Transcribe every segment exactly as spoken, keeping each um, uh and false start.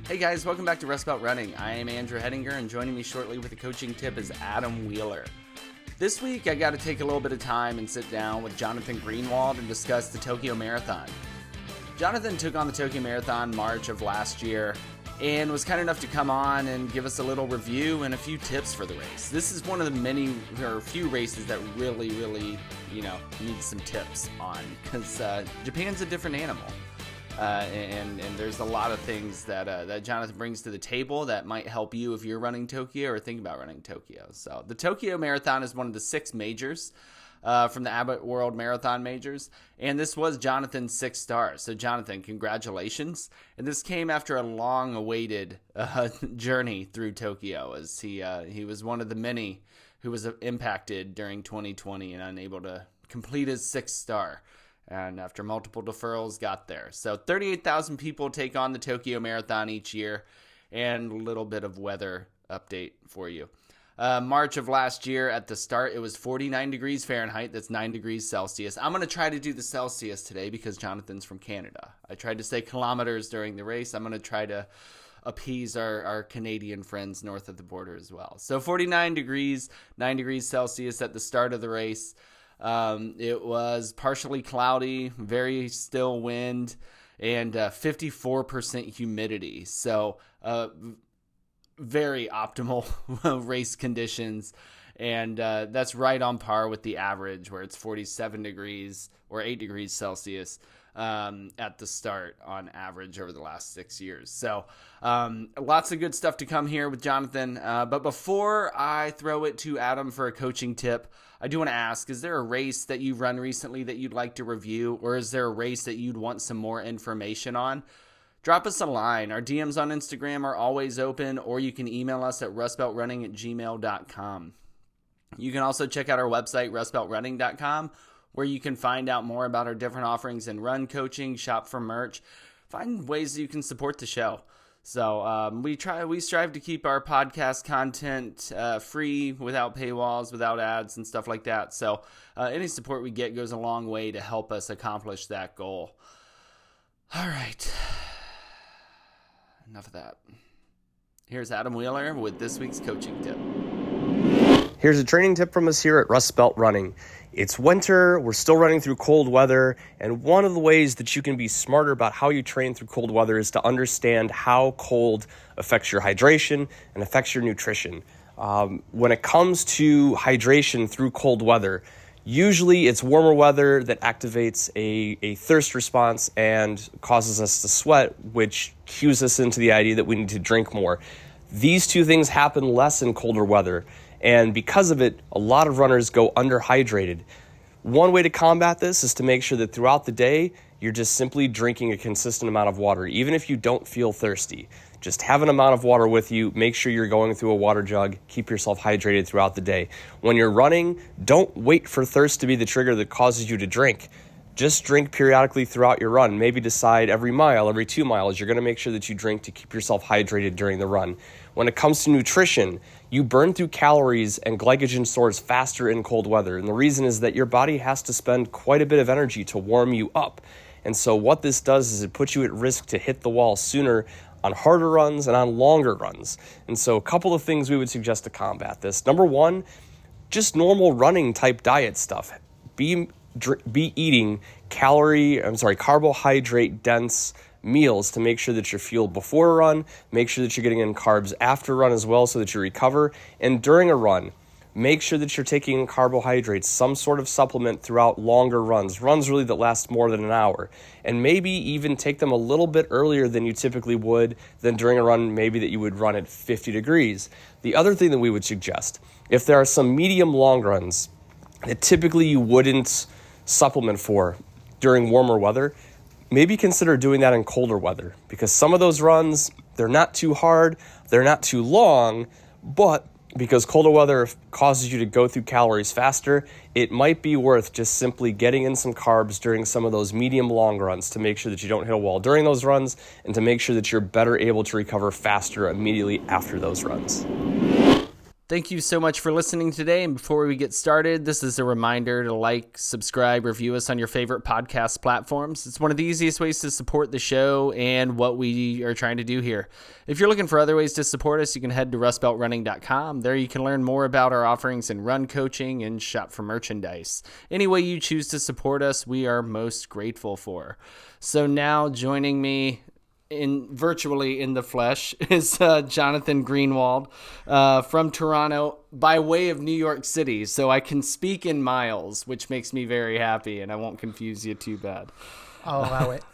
Hey guys, welcome back to Rust Belt Running. I am Andrew Hettinger, and joining me shortly with a coaching tip is Adam Wheeler. This week, I got to take a little bit of time and sit down with Jonathan Greenwald and discuss the Tokyo Marathon. Jonathan took on the Tokyo Marathon March of last year and was kind enough to come on and give us a little review and a few tips for the race. This is one of the many or few races that really, really, you know, need some tips on because uh, Japan's a different animal. Uh, and, and there's a lot of things that uh, that Jonathan brings to the table that might help you if you're running Tokyo or think about running Tokyo. So the Tokyo Marathon is one of the six majors uh, from the Abbott World Marathon Majors, and this was Jonathan's sixth star. So Jonathan, congratulations! And this came after a long-awaited uh, journey through Tokyo, as he uh, he was one of the many who was impacted during twenty twenty and unable to complete his sixth star. And after multiple deferrals, got there. So thirty-eight thousand people take on the Tokyo Marathon each year, and a little bit of weather update for you. Uh, March of last year at the start, it was forty-nine degrees Fahrenheit. That's nine degrees Celsius. I'm going to try to do the Celsius today because Jonathan's from Canada. I tried to say kilometers during the race. I'm going to try to appease our, our Canadian friends north of the border as well. So forty-nine degrees, nine degrees Celsius at the start of the race. Um, it was partially cloudy, very still wind, and uh, fifty-four percent humidity. So uh, very optimal race conditions. And uh, that's right on par with the average where it's forty-seven degrees or eight degrees Celsius um, at the start on average over the last six years. So um, lots of good stuff to come here with Jonathan. Uh, but before I throw it to Adam for a coaching tip, I do want to ask, is there a race that you've run recently that you'd like to review, or is there a race that you'd want some more information on? Drop us a line. Our D Ms on Instagram are always open, or you can email us at rustbeltrunning at gmail dot com. You can also check out our website, rust belt running dot com, where you can find out more about our different offerings in run coaching, shop for merch, find ways that you can support the show. So um, we try, we strive to keep our podcast content uh, free, without paywalls, without ads and stuff like that. So uh, any support we get goes a long way to help us accomplish that goal. All right, enough of that. Here's Adam Wheeler with this week's coaching tip. Here's a training tip from us here at Rust Belt Running. It's winter, we're still running through cold weather, and one of the ways that you can be smarter about how you train through cold weather is to understand how cold affects your hydration and affects your nutrition. Um, when it comes to hydration through cold weather, usually it's warmer weather that activates a, a thirst response and causes us to sweat, which cues us into the idea that we need to drink more. These two things happen less in colder weather. And because of it, a lot of runners go underhydrated. One way to combat this is to make sure that throughout the day, you're just simply drinking a consistent amount of water, even if you don't feel thirsty. Just have an amount of water with you. Make sure you're going through a water jug. Keep yourself hydrated throughout the day. When you're running, don't wait for thirst to be the trigger that causes you to drink. Just drink periodically throughout your run. Maybe decide every mile, every two miles, you're going to make sure that you drink to keep yourself hydrated during the run. When it comes to nutrition, you burn through calories and glycogen stores faster in cold weather. And the reason is that your body has to spend quite a bit of energy to warm you up. And so what this does is it puts you at risk to hit the wall sooner on harder runs and on longer runs. And so a couple of things we would suggest to combat this. Number one, just normal running type diet stuff. Be be eating calorie, I'm sorry, carbohydrate dense meals to make sure that you're fueled before a run, make sure that you're getting in carbs after a run as well so that you recover. And during a run, make sure that you're taking carbohydrates, some sort of supplement throughout longer runs, runs really that last more than an hour. And maybe even take them a little bit earlier than you typically would than during a run, maybe that you would run at fifty degrees. The other thing that we would suggest, if there are some medium long runs that typically you wouldn't supplement for during warmer weather, maybe consider doing that in colder weather, because some of those runs, they're not too hard, they're not too long, but because colder weather causes you to go through calories faster, it might be worth just simply getting in some carbs during some of those medium long runs to make sure that you don't hit a wall during those runs and to make sure that you're better able to recover faster immediately after those runs. Thank you so much for listening today. And before we get started, this is a reminder to like, subscribe, review us on your favorite podcast platforms. It's one of the easiest ways to support the show and what we are trying to do here. If you're looking for other ways to support us, you can head to rust belt running dot com. There you can learn more about our offerings in run coaching and shop for merchandise. Any way you choose to support us, we are most grateful for. So now joining me in virtually in the flesh is uh, Jonathan Greenwald uh, from Toronto by way of New York City. So I can speak in miles, which makes me very happy, and I won't confuse you too bad. I'll allow it.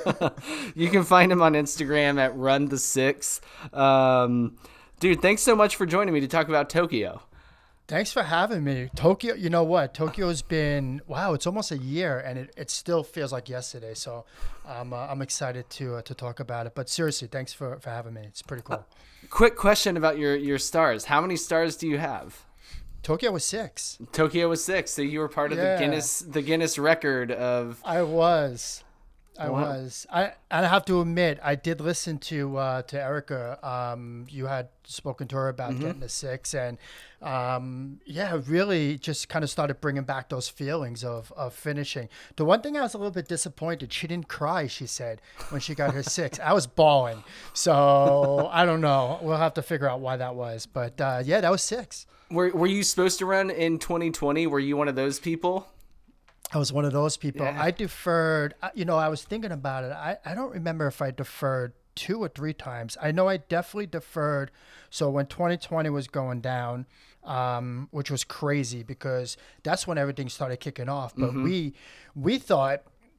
You can find him on Instagram at run the six. Um, dude, thanks so much for joining me to talk about Tokyo. Thanks for having me. Tokyo, you know what? Tokyo's been, wow, it's almost a year, and it, it still feels like yesterday. So um, uh, I'm excited to uh, to talk about it. But seriously, thanks for, for having me. It's pretty cool. Uh, quick question about your, your stars. How many stars do you have? Tokyo was six. Tokyo was six. So you were part of Yeah. the Guinness the Guinness record of... I was. I Wow. was. I I have to admit, I did listen to uh, to Erica. Um, you had spoken to her about Mm-hmm. getting a six, and um, yeah, really just kind of started bringing back those feelings of of finishing. The one thing I was a little bit disappointed, she didn't cry. She said when she got her six, I was bawling. So I don't know. We'll have to figure out why that was. But uh, yeah, that was six. Were, were you supposed to run in twenty twenty? Were you one of those people? I was one of those people. Yeah. I deferred. I- You know, I was thinking about it. I, I don't remember if I deferred two or three times. I know I definitely deferred. So when twenty twenty was going down, um, which was crazy because that's when everything started kicking off. But we we thought,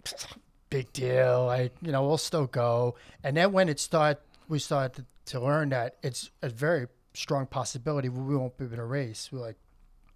big deal. Like, you know, we'll still go. And then when it started, we started to, to learn that it's a very strong possibility we won't be able to race. We're like,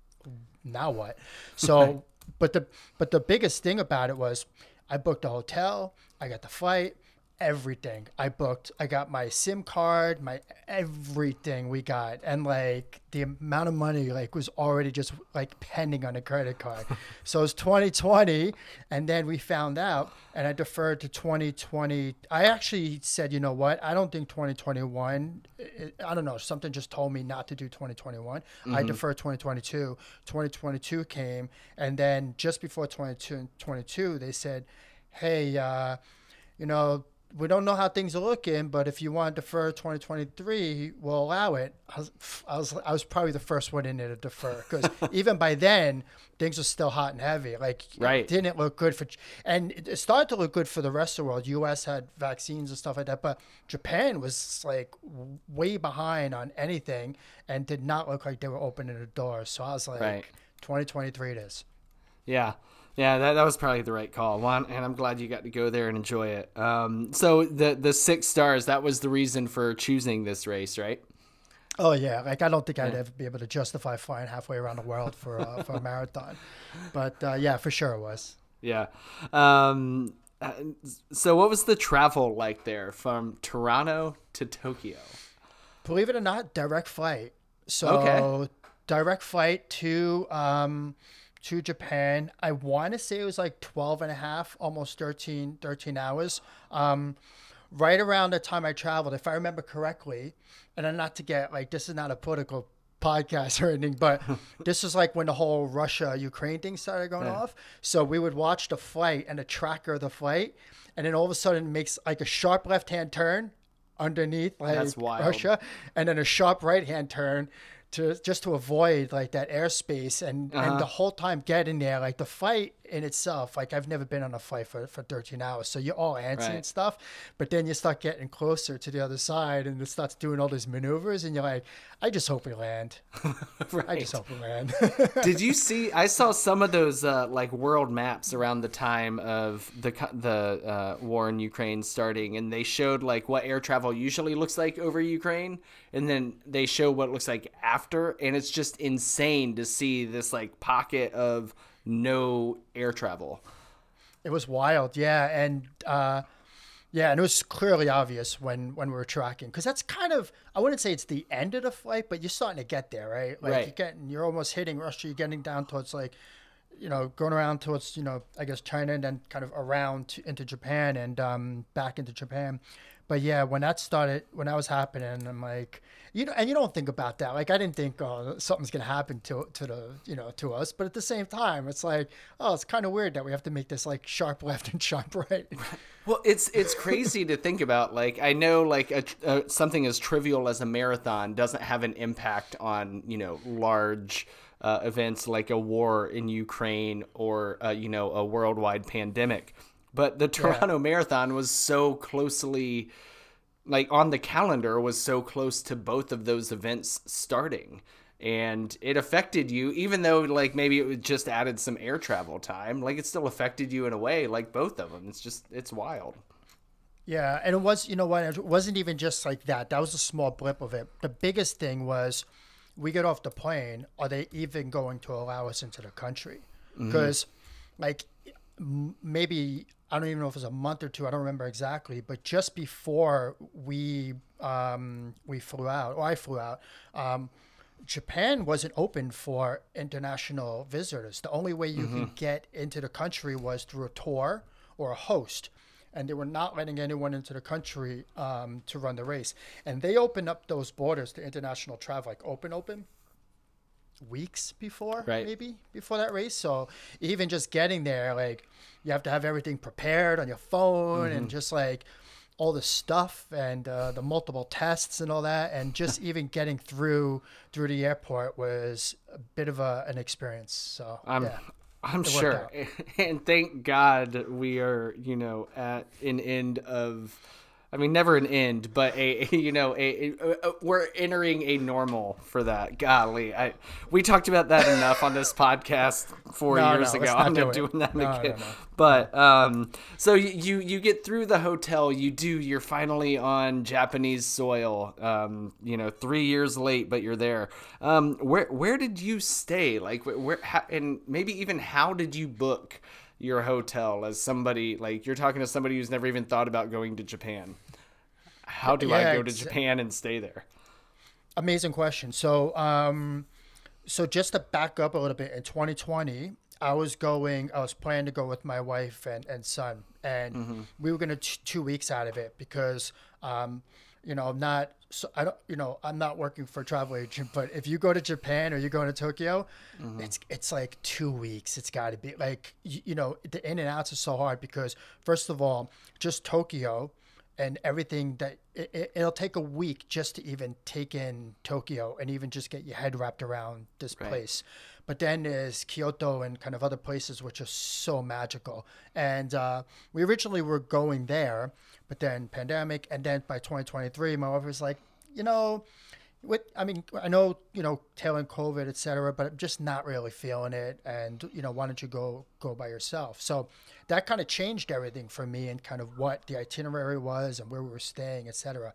now what? So, but the but the biggest thing about it was I booked a hotel, I got the flight, everything. I booked, I got my SIM card, my everything we got, and like the amount of money like was already just like pending on a credit card. So it was twenty twenty, and then we found out, and I deferred to twenty twenty. I actually said, you know what? I don't think twenty twenty-one. It, I don't know. Something just told me not to do twenty twenty-one. I deferred twenty twenty-two. twenty twenty-two came, and then just before twenty twenty-two, they said, "Hey, uh, you know." We don't know how things are looking, but if you want to defer twenty twenty-three, we'll allow it. I was, I was, I was probably the first one in there to defer because even by then, things were still hot and heavy. Like, Right. it didn't look good for, and it it started to look good for the rest of the world. U S had vaccines and stuff like that, but Japan was like way behind on anything and did not look like they were opening the doors. So I was like, Right. twenty twenty-three it is. Yeah. Yeah, that, that was probably the right call. One, and I'm glad you got to go there and enjoy it. Um, so the the six stars, that was the reason for choosing this race, right? Oh yeah, like I don't think I'd ever be able to justify flying halfway around the world for uh, for a marathon, but uh, yeah, for sure it was. Yeah. Um, uh, so what was the travel like there from Toronto to Tokyo? Believe it or not, direct flight. So Okay. direct flight to um to Japan. I want to say it was like twelve and a half, almost thirteen, thirteen hours. Um, right around the time I traveled, if I remember correctly, and then not to get like, this is not a political podcast or anything, but this is like when the whole Russia Ukraine thing started going Yeah. off. So we would watch the flight and the tracker of the flight, and then all of a sudden it makes like a sharp left hand turn underneath like That's wild. Russia, and then a sharp right hand turn to just to avoid like that airspace, and Uh-huh. and the whole time getting there, like the flight in itself, like I've never been on a flight for, for thirteen hours, so you're all antsy Right. and stuff, but then you start getting closer to the other side and it starts doing all these maneuvers, and you're like, I just hope we land. I just hope we land. Did you see? I saw some of those uh, like world maps around the time of the co- the uh, war in Ukraine starting, and they showed like what air travel usually looks like over Ukraine, and then they show what it looks like after, and it's just insane to see this like pocket of no air travel. It was wild, yeah, and uh, yeah, and it was clearly obvious when when we were tracking, because that's kind of, I wouldn't say it's the end of the flight, but you're starting to get there, right? Like Right. you're getting, you're almost hitting Russia, you're getting down towards like, you know, going around towards, you know, I guess China, and then kind of around to, into Japan and um, back into Japan. but yeah, when that started, when that was happening, I'm like, you know, and you don't think about that. Like I didn't think, oh, something's gonna happen to to the, you know, to us. But at the same time, it's like, oh, it's kind of weird that we have to make this like sharp left and sharp right. Well, it's it's crazy to think about. Like I know, like a, a, something as trivial as a marathon doesn't have an impact on, you know, large uh, events like a war in Ukraine or uh, you know, a worldwide pandemic. But the Toronto yeah. Marathon was so closely, like on the calendar, was so close to both of those events starting. And it affected you, even though like maybe it just added some air travel time, like it still affected you in a way, like both of them. It's just, it's wild. Yeah. And it was, you know what, it wasn't even just like that. That was a small blip of it. The biggest thing was we get off the plane. Are they even going to allow us into the country? Because mm-hmm. like m- maybe, I don't even know if it was a month or two, I don't remember exactly, but just before we, um, we flew out, or I flew out, um, Japan wasn't open for international visitors. The only way you mm-hmm. can get into the country was through a tour or a host. And they were not letting anyone into the country um, to run the race. And they opened up those borders to international travel, like open, open, weeks before, right. maybe, before that race. So even just getting there, like, you have to have everything prepared on your phone mm-hmm. and just like all the stuff and uh, the multiple tests and all that. And just even getting through through the airport was a bit of a, an experience. So I'm, yeah, I'm sure. And thank God we are, you know, at an end of, I mean, never an end, but a, you know, a, a, a we're entering a normal for that. Golly, I we talked about that enough on this podcast four no, years no, ago. Not I'm do not it. doing that no, again. No, no. But um, so you you get through the hotel. You do. You're finally on Japanese soil. Um, you know, three years late, but you're there. Um, where where did you stay? Like where how, and maybe even how did you book your hotel as somebody, like you're talking to somebody who's never even thought about going to Japan? How do yeah, I go to Japan and stay there? Amazing question. So, um, so just to back up a little bit, in twenty twenty, I was going, I was planning to go with my wife and, and son, and mm-hmm. we were going to t- two weeks out of it because, um, you know, I'm not, so I don't, you know, I'm not working for a travel agent, but if you go to Japan or you're going to Tokyo, mm-hmm. it's, it's like two weeks. It's got to be like, you, you know, the in and outs are so hard because first of all, just Tokyo and everything that it, it, it'll take a week just to even take in Tokyo and even just get your head wrapped around this right. place. But then there's Kyoto and kind of other places which are so magical. And uh, we originally were going there, but then pandemic. And then by twenty twenty-three, my wife was like, you know, with, I mean, I know, you know, tailing COVID, et cetera, but I'm just not really feeling it. And, you know, why don't you go, go by yourself? So that kind of changed everything for me and kind of what the itinerary was and where we were staying, et cetera.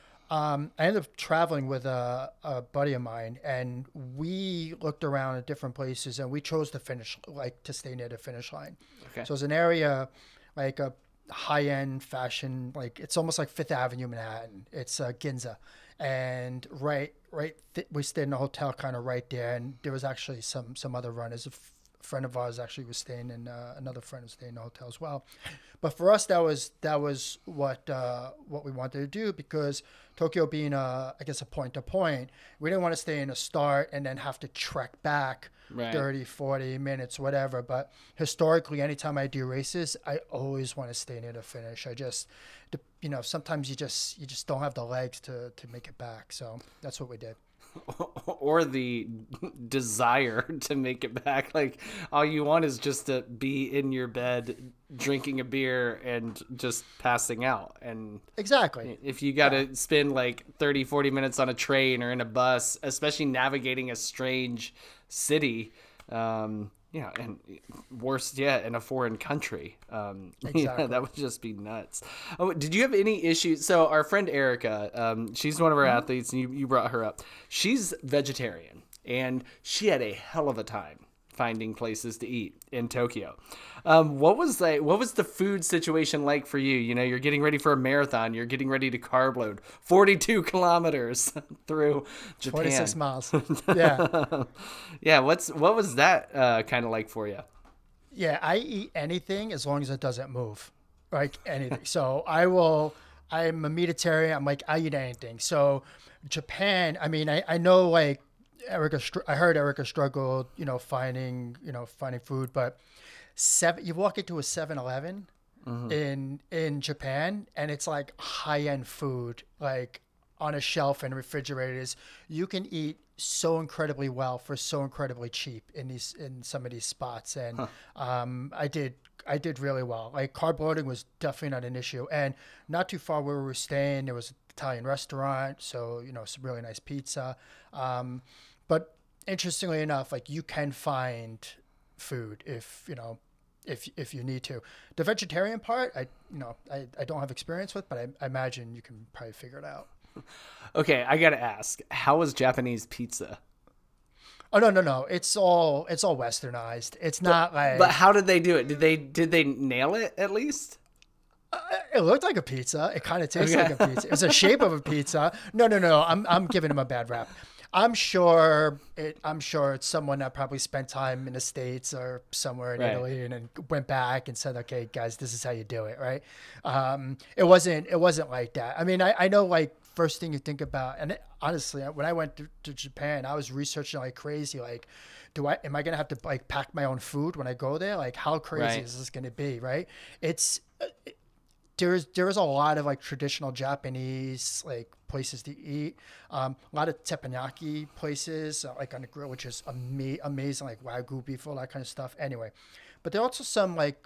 Um, I ended up traveling with a, a buddy of mine, and we looked around at different places, and we chose to finish, like to stay near the finish line. Okay. So it's an area like a high-end fashion, like it's almost like Fifth Avenue, Manhattan. It's uh, Ginza, and right, right, th- we stayed in a hotel kind of right there, and there was actually some some other runners. A f- friend of ours actually was staying in uh, another friend was staying in the hotel as well. But for us, that was that was what uh, what we wanted to do, because Tokyo being a, I guess, a point to point, we didn't want to stay in a start and then have to trek back right. thirty, forty minutes, whatever. But historically, anytime I do races, I always want to stay near the finish. I just, you know, sometimes you just you just don't have the legs to, to make it back. So that's what we did. Or the desire to make it back. Like all you want is just to be in your bed drinking a beer and just passing out. And exactly, if you got to yeah. spend like thirty, forty minutes on a train or in a bus, especially navigating a strange city, um yeah, and worse yet, in a foreign country. Um, exactly. Yeah, that would just be nuts. Oh, did you have any issues? So our friend Erica, um, she's one of our mm-hmm. athletes, and you, you brought her up. She's vegetarian, and she had a hell of a time finding places to eat in Tokyo. Um, what was like? What was the food situation like for you? You know, you're getting ready for a marathon. You're getting ready to carb load forty-two kilometers through Japan. forty-six miles. Yeah. Yeah. What's what was that uh, kind of like for you? Yeah, I eat anything as long as it doesn't move, like anything. So I will. I'm a meatitarian. I'm like, I eat anything. So Japan, I mean, I, I know like Erica, I heard Erica struggled, you know, finding, you know, finding food, but seven, you walk into a seven eleven mm-hmm. in, in Japan and it's like high end food, like on a shelf and refrigerators. You can eat so incredibly well for so incredibly cheap in these, in some of these spots. And, huh. um, I did, I did really well. Like carb loading was definitely not an issue, and not too far where we were staying, there was an Italian restaurant. So, you know, some really nice pizza. Um, but interestingly enough, like you can find food if, you know, if, if you need to. The vegetarian part, I, you know, I, I don't have experience with, but I, I imagine you can probably figure it out. Okay. I got to ask, how was Japanese pizza? Oh no no no! It's all it's all westernized. It's not but, like. But how did they do it? Did they did they nail it at least? Uh, it looked like a pizza. It kind of tasted okay. like a pizza. It was the shape of a pizza. No no no! I'm I'm giving him a bad rap. I'm sure it. I'm sure it's someone that probably spent time in the States or somewhere in right. Italy and then went back and said, "Okay, guys, this is how you do it." Right? Um, it wasn't. It wasn't like that. I mean, I, I know like. First thing you think about, and it, honestly, when I went to, to Japan, I was researching like crazy. Like, do I am I gonna have to like pack my own food when I go there? Like, how crazy right. is this gonna be? Right? It's it, there's there's a lot of like traditional Japanese like places to eat. Um, a lot of teppanyaki places uh, like on the grill, which is ama- amazing, like wagyu beef, all that kind of stuff. Anyway, but there are also some like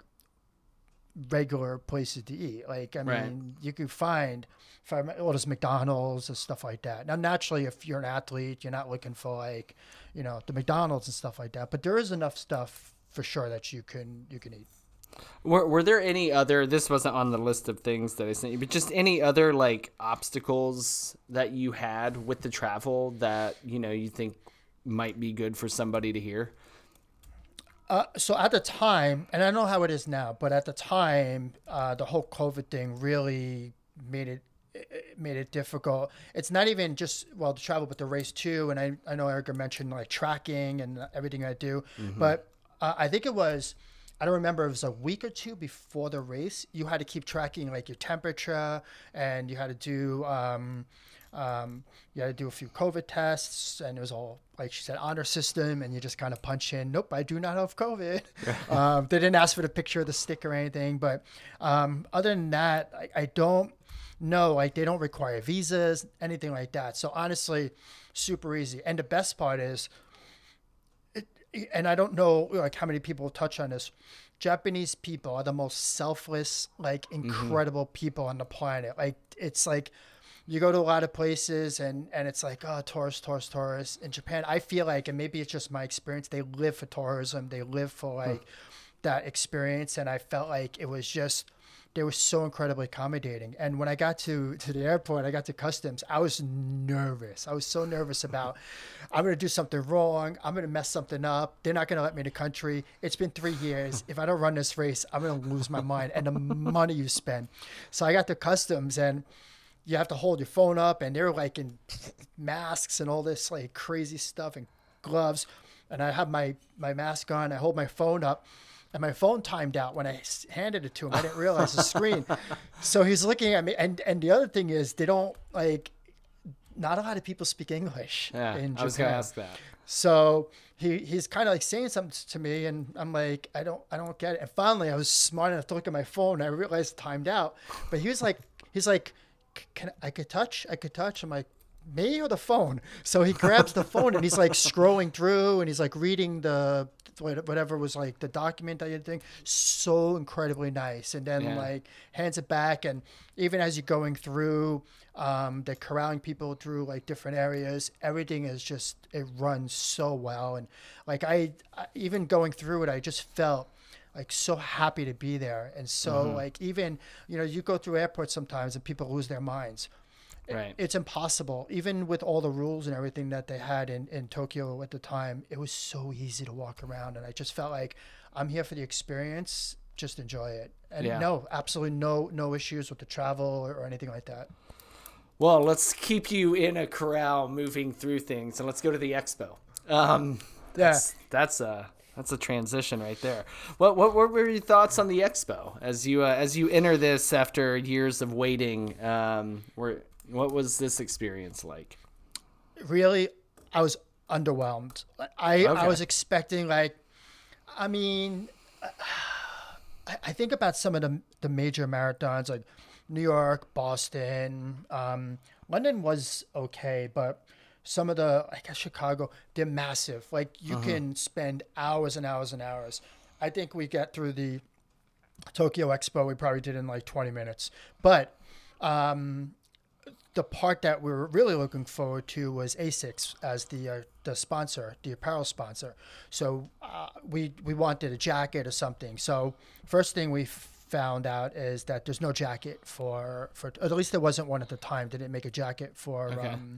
regular places to eat. Like, I mean, right. you can find. Well, there's McDonald's and stuff like that. Now, naturally, if you're an athlete, you're not looking for like, you know, the McDonald's and stuff like that. But there is enough stuff for sure that you can you can eat. Were Were there any other? This wasn't on the list of things that I sent you, but just any other like obstacles that you had with the travel that you know you think might be good for somebody to hear? Uh, so at the time, and I don't know how it is now, but at the time, uh, the whole COVID thing really made it. It made it difficult. It's not even just, well, the travel, but the race too. And I, I know Erica mentioned like tracking and everything I do, mm-hmm. but uh, I think it was, I don't remember, it was a week or two before the race. You had to keep tracking like your temperature and you had to do, um, um, you had to do a few COVID tests and it was all, like she said, honor system. And you just kind of punch in, nope, I do not have COVID. um, they didn't ask for the picture of the stick or anything. But um, other than that, I, I don't, No, like they don't require visas, anything like that. So honestly, super easy. And the best part is, it, and I don't know like how many people touch on this, Japanese people are the most selfless, like incredible mm-hmm. people on the planet. Like it's like you go to a lot of places and, and it's like, oh, tourists, tourists, tourists. In Japan, I feel like, and maybe it's just my experience, they live for tourism. They live for like huh. that experience. And I felt like it was just, they were so incredibly accommodating. And when I got to, to the airport, I got to customs, I was nervous. I was so nervous about, I'm going to do something wrong. I'm going to mess something up. They're not going to let me in the country. It's been three years. If I don't run this race, I'm going to lose my mind and the money you spend. So I got to customs and you have to hold your phone up and they're like in masks and all this like crazy stuff and gloves. And I have my, my mask on. I hold my phone up. And my phone timed out when I handed it to him. I didn't realize the screen. So he's looking at me. And, and the other thing is they don't like, not a lot of people speak English yeah, in Japan. I was going to ask that. So he, he's kind of like saying something to me and I'm like, I don't, I don't get it. And finally I was smart enough to look at my phone and I realized it timed out, but he was like, he's like, can I could touch? I could touch. I'm like, me or the phone? So he grabs the phone and he's like scrolling through and he's like reading the whatever was like the document that you think, so incredibly nice. And then yeah. like hands it back. And even as you're going through, um, they're corralling people through like different areas. Everything is just, it runs so well. And like I, I even going through it, I just felt like so happy to be there. And so mm-hmm. like even, you know, you go through airports sometimes and people lose their minds. Right. It's impossible. Even with all the rules and everything that they had in, in Tokyo at the time, it was so easy to walk around. And I just felt like I'm here for the experience. Just enjoy it. And yeah. no, absolutely no no issues with the travel or, or anything like that. Well, let's keep you in a corral moving through things. And let's go to the expo. Um, that's, yeah. That's, uh, That's a transition right there. What what, what were your thoughts on the expo as you uh, as you enter this after years of waiting? Um, were, what was this experience like? Really, I was underwhelmed. I Okay. I was expecting like, I mean, I, I think about some of the the major marathons like New York, Boston, um, London was okay, but some of the, I guess Chicago, they're massive. Like you Uh-huh. can spend hours and hours and hours. I think we get through the Tokyo Expo, we probably did in like twenty minutes. But um, the part that we were really looking forward to was ASICS as the uh, the sponsor, the apparel sponsor. So uh, we we wanted a jacket or something. So first thing we found out is that there's no jacket for for at least there wasn't one at the time. They didn't make a jacket for Okay. um,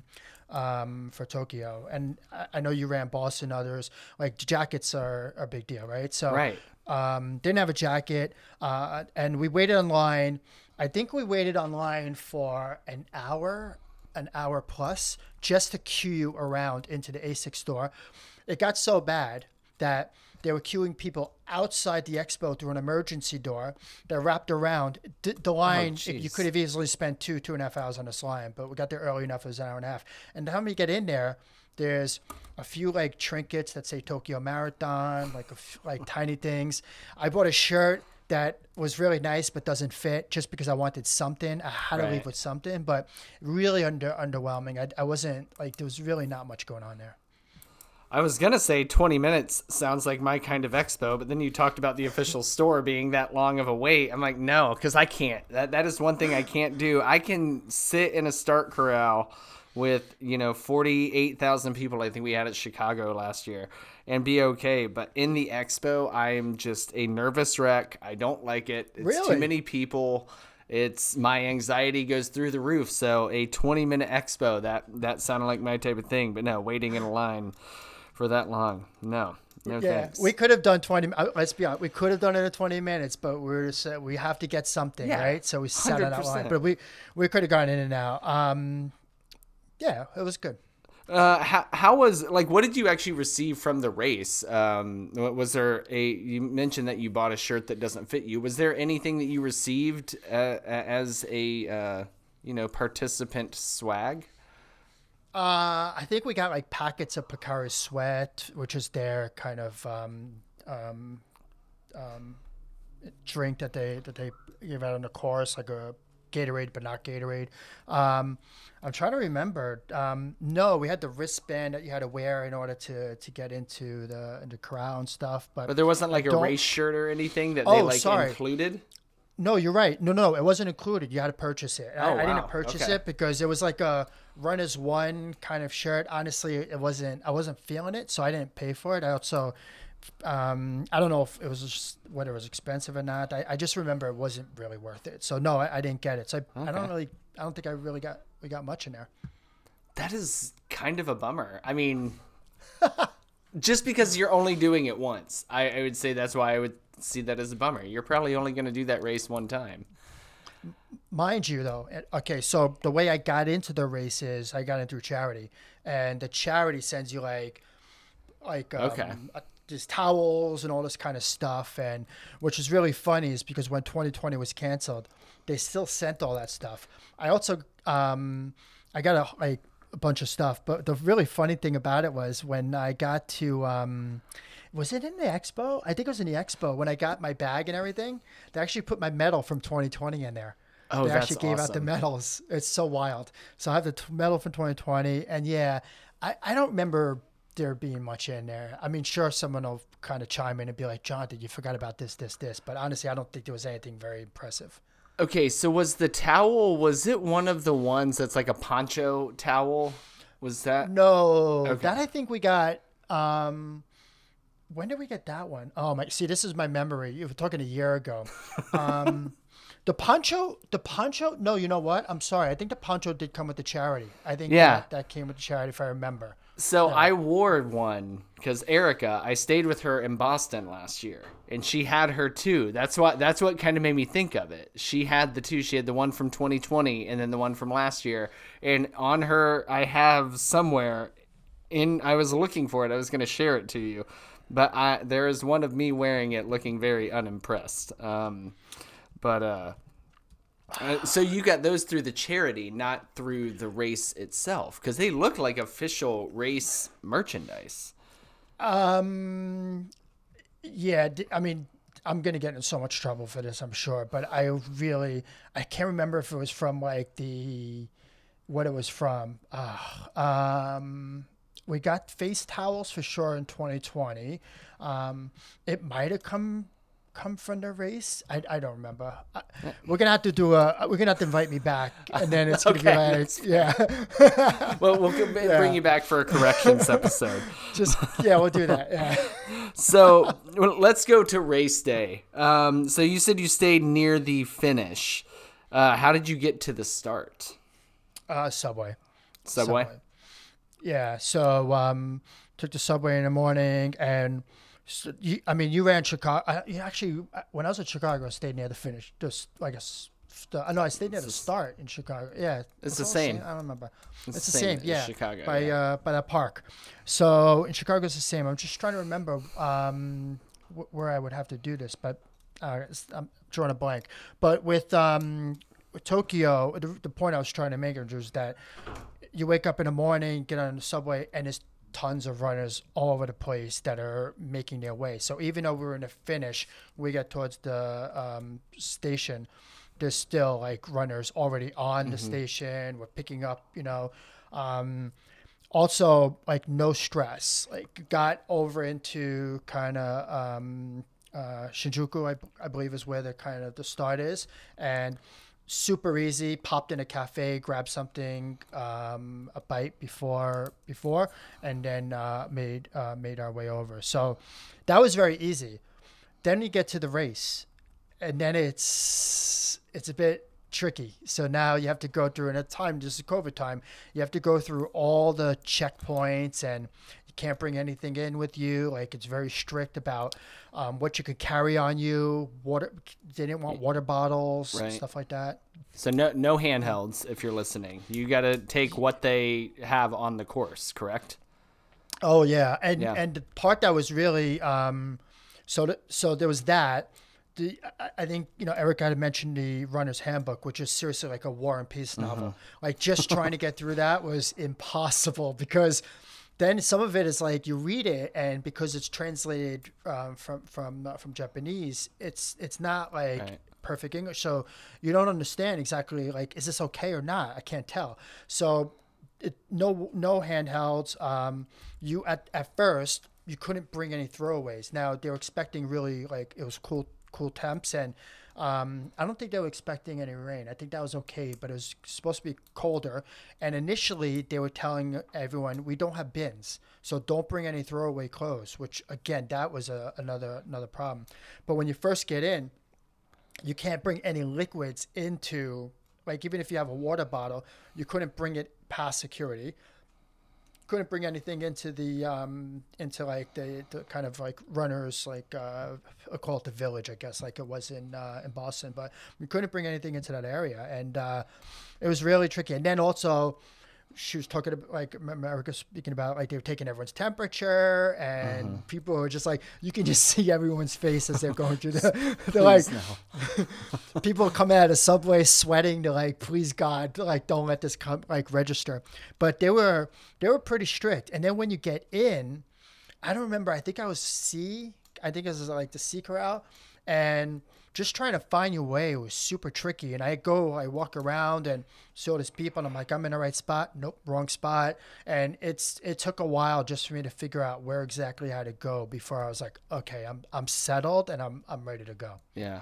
um, for Tokyo. And I, I know you ran Boston, others like jackets are, are a big deal, right? So Right. um, didn't have a jacket, uh, and we waited online. I think we waited online for an hour, an hour plus, just to queue you around into the ASICS store. It got so bad that they were queuing people outside the expo through an emergency door that wrapped around D- the line. Oh, you jeez. could have easily spent two, two and a half hours on this line, but we got there early enough. It was an hour and a half. And the time we get in there, there's a few like trinkets that say Tokyo Marathon, like a f- like tiny things. I bought a shirt that was really nice but doesn't fit just because I wanted something. I had to Right. leave with something, but really under underwhelming. I, I wasn't like there was really not much going on there. I was gonna say twenty minutes sounds like my kind of expo, but then you talked about the official store being that long of a wait. I'm like, no, because I can't. That that is one thing I can't do. I can sit in a start corral with, you know, forty-eight thousand people, I think we had at Chicago last year, and be okay. But in the expo, I'm just a nervous wreck. I don't like it. It's Really? too many people. It's my anxiety goes through the roof. So a twenty minute expo, that that sounded like my type of thing. But no, waiting in a line for that long, no, no Yeah, thanks. we could have done twenty. uh, Let's be honest, we could have done it in twenty minutes, but we were just, uh, we have to get something, Yeah, right? So we set it out line. one hundred percent. But we we could have gone in and out. Um, yeah, it was good. Uh, how, how was, like, what did you actually receive from the race? Um, wa- was there a, you mentioned that you bought a shirt that doesn't fit you. Was there anything that you received uh, a- as a, uh, you know, participant swag? Uh, I think we got like packets of Picari Sweat, which is their kind of um, um, um, drink that they that they give out on the course, like a Gatorade, but not Gatorade. Um, I'm trying to remember. Um, no, we had the wristband that you had to wear in order to to get into the into corral and stuff. But, But there wasn't like a don't- race shirt or anything that they Oh, like sorry. included? No, you're right. No, no, it wasn't included. You had to purchase it. I, Oh, I wow. didn't purchase Okay. it because it was like a run as one kind of shirt. Honestly, it wasn't. I wasn't feeling it, so I didn't pay for it. I also, um, I don't know if it was just whether it was expensive or not. I, I just remember it wasn't really worth it. So no, I, I didn't get it. So I, I don't Okay. really. I don't think I really got. We got much in there. That is kind of a bummer. I mean, just because you're only doing it once, I, I would say that's why I would see that as a bummer. You're probably only going to do that race one time. Mind you, though, it- okay, so the way I got into the race is I got in through charity, and the charity sends you like, like um, Okay. uh, just towels and all this kind of stuff, and which is really funny is because when twenty twenty was canceled, they still sent all that stuff. I also um, I got a like a bunch of stuff, but the really funny thing about it was when I got to. Um, Was it in the expo? I think it was in the expo when I got my bag and everything. They actually put my medal from twenty twenty in there. Oh, they that's actually gave out the awesome. medals. It's so wild. So I have the t- medal from twenty twenty, and yeah, I, I don't remember there being much in there. I mean, sure, someone will kind of chime in and be like, "Jonathan, you forgot about this, this, this," but honestly, I don't think there was anything very impressive. Okay, so was the towel, was it one of the ones that's like a poncho towel? Was that? No, Okay. that I think we got. Um, when did we get that one? Oh my! See, this is my memory. You were talking a year ago. Um, the poncho, the poncho. No, you know what? I'm sorry. I think the poncho did come with the charity. I think Yeah. that, that came with the charity, if I remember. So I wore one because Erica, I stayed with her in Boston last year, and she had her too. That's what that's what kind of made me think of it. She had the two. She had the one from twenty twenty and then the one from last year. And on her, I have somewhere in. I was looking for it. I was going to share it to you, but I there is one of me wearing it looking very unimpressed. Um, but uh, uh, so you got those through the charity, not through the race itself, because they look like official race merchandise. Um, yeah, d- I mean, I'm gonna get in so much trouble for this, I'm sure. But I really, I can't remember if it was from like the, what it was from. Uh, um, we got face towels for sure in twenty twenty. Um, it might have come come from the race. I, I don't remember. I, we're gonna have to do a. We're gonna have to invite me back, and then it's gonna Okay, be like, yeah. Well, we'll g- bring you back for a corrections episode. Just yeah, we'll do that. Yeah. So well, let's go to race day. Um, so you said you stayed near the finish. Uh, how did you get to the start? Uh, subway. Subway. Yeah. So um, took the subway in the morning, and so you, I mean, you ran Chicago. I, you actually, when I was in Chicago, I stayed near the finish. Just like a, s- the, I know I stayed near the start in Chicago. Yeah, It's the all same. I don't remember. It's It's, the the same same. as Yeah, Chicago, by yeah. uh by that park. So in Chicago, it's the same. I'm just trying to remember um wh- where I would have to do this, but uh, it's- I'm drawing a blank. But with um with Tokyo, the, the point I was trying to make was that you wake up in the morning, get on the subway, and there's tons of runners all over the place that are making their way. So even though we're in the finish, we get towards the um, station, there's still like runners already on the station. We're picking up, you know. Um, also, like no stress. Like got over into kind of um, uh, Shinjuku, I, I believe is where the kind of the start is, and super easy. Popped in a cafe, grabbed something, um, a bite before before, and then uh, made uh, made our way over. So that was very easy. Then you get to the race, and then it's it's a bit tricky. So now you have to go through, and at the time, this is COVID time, you have to go through all the checkpoints, and you can't bring anything in with you. Like it's very strict about um, what you could carry on you. Water, they didn't want water bottles, Right. stuff like that. So no no handhelds if you're listening. You got to take what they have on the course, correct? Oh yeah, and Yeah. and the part that was really um, so th- so there was that. The I- I think you know Eric had mentioned the Runner's Handbook, which is seriously like a War and Peace novel. Like just trying to get through that was impossible because then some of it is like you read it and because it's translated um, from from uh, from Japanese, it's it's not like Right. perfect English, so you don't understand exactly like is this okay or not. I can't tell. So it, no no handhelds. Um, you at at first you couldn't bring any throwaways. Now they were expecting really like it was cool cool temps and um, I don't think they were expecting any rain. I think that was okay, but it was supposed to be colder. And initially they were telling everyone we don't have bins, so don't bring any throwaway clothes. Which again, that was a, another another problem. But when you first get in, you can't bring any liquids into, like even if you have a water bottle, you couldn't bring it past security. Couldn't bring anything into the um into like the, the kind of like runners like uh I call it the village, I guess, like it was in uh, in Boston, but we couldn't bring anything into that area, and uh, it was really tricky. And then also she was talking about like America speaking about like they were taking everyone's temperature, and people were just like you can just see everyone's face as they're going through the they're like people come out of the subway sweating. They're like, please God, like don't let this come like register. But they were they were pretty strict. And then when you get in, I don't remember. I think I was C. I think it was like the C corral, and just trying to find your way was super tricky. And I go, I walk around and see all these people, and I'm like, I'm in the right spot. Nope, wrong spot. And it's it took a while just for me to figure out where exactly I had to go before I was like, okay, I'm I'm settled and I'm I'm ready to go. Yeah.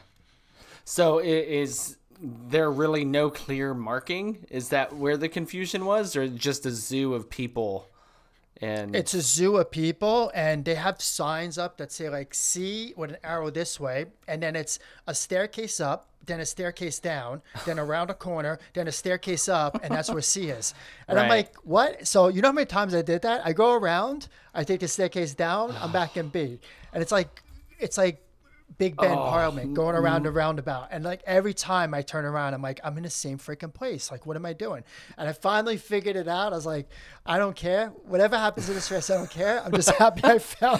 So i- is there really no clear marking? Is that where the confusion was, or just a zoo of people? And It's a zoo of people, and they have signs up that say like C with an arrow this way, and then it's a staircase up, then a staircase down, then around a corner, then a staircase up, and that's where C is. And I'm Right. like, what? So you know how many times I did that? I go around, I take the staircase down, I'm back in B, and it's like, it's like Big Bend Oh, Parliament, going around the roundabout. And like every time I turn around, I'm like, I'm in the same freaking place. Like, what am I doing? And I finally figured it out. I was like, I don't care. Whatever happens in this race, I don't care. I'm just happy I found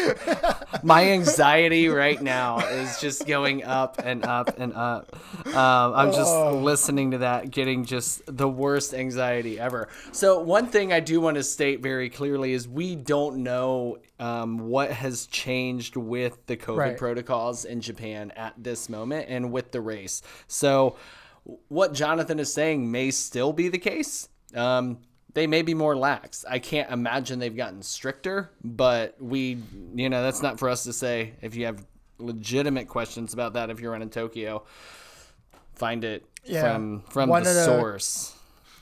it. My anxiety right now is just going up and up and up. Um, I'm just Oh. listening to that, getting just the worst anxiety ever. So one thing I do want to state very clearly is we don't know um, what has changed with the COVID Right. protocols in Japan at this moment and with the race. So what Jonathan is saying may still be the case. Um, they may be more lax. I can't imagine they've gotten stricter, but we, you know, that's not for us to say. If you have legitimate questions about that, if you're running Tokyo, find it Yeah. from from One the, of the- source.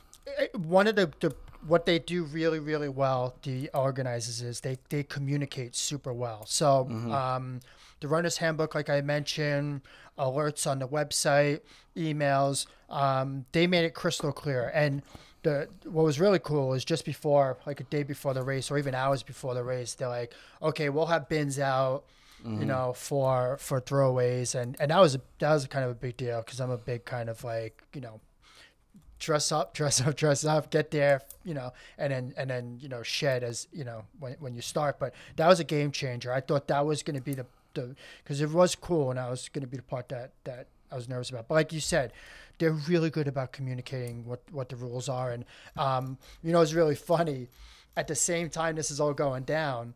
One of the, the what they do really, really well, the organizers, is they, they communicate super well. So um, the runner's handbook, like I mentioned, alerts on the website, emails, um, they made it crystal clear. And the what was really cool is just before, like a day before the race or even hours before the race, they're like, okay, we'll have bins out, you know, for for throwaways. And, and that was a, that was kind of a big deal because I'm a big kind of like, you know, dress up, dress up, dress up, get there, you know, and then, and then, you know, shed as, you know, when, when you start. But that was a game changer. I thought that was going to be the, the, cause it was cool and I was going to be the part that, that I was nervous about. But like you said, they're really good about communicating what, what the rules are. And, um, you know, it's really funny at the same time this is all going down.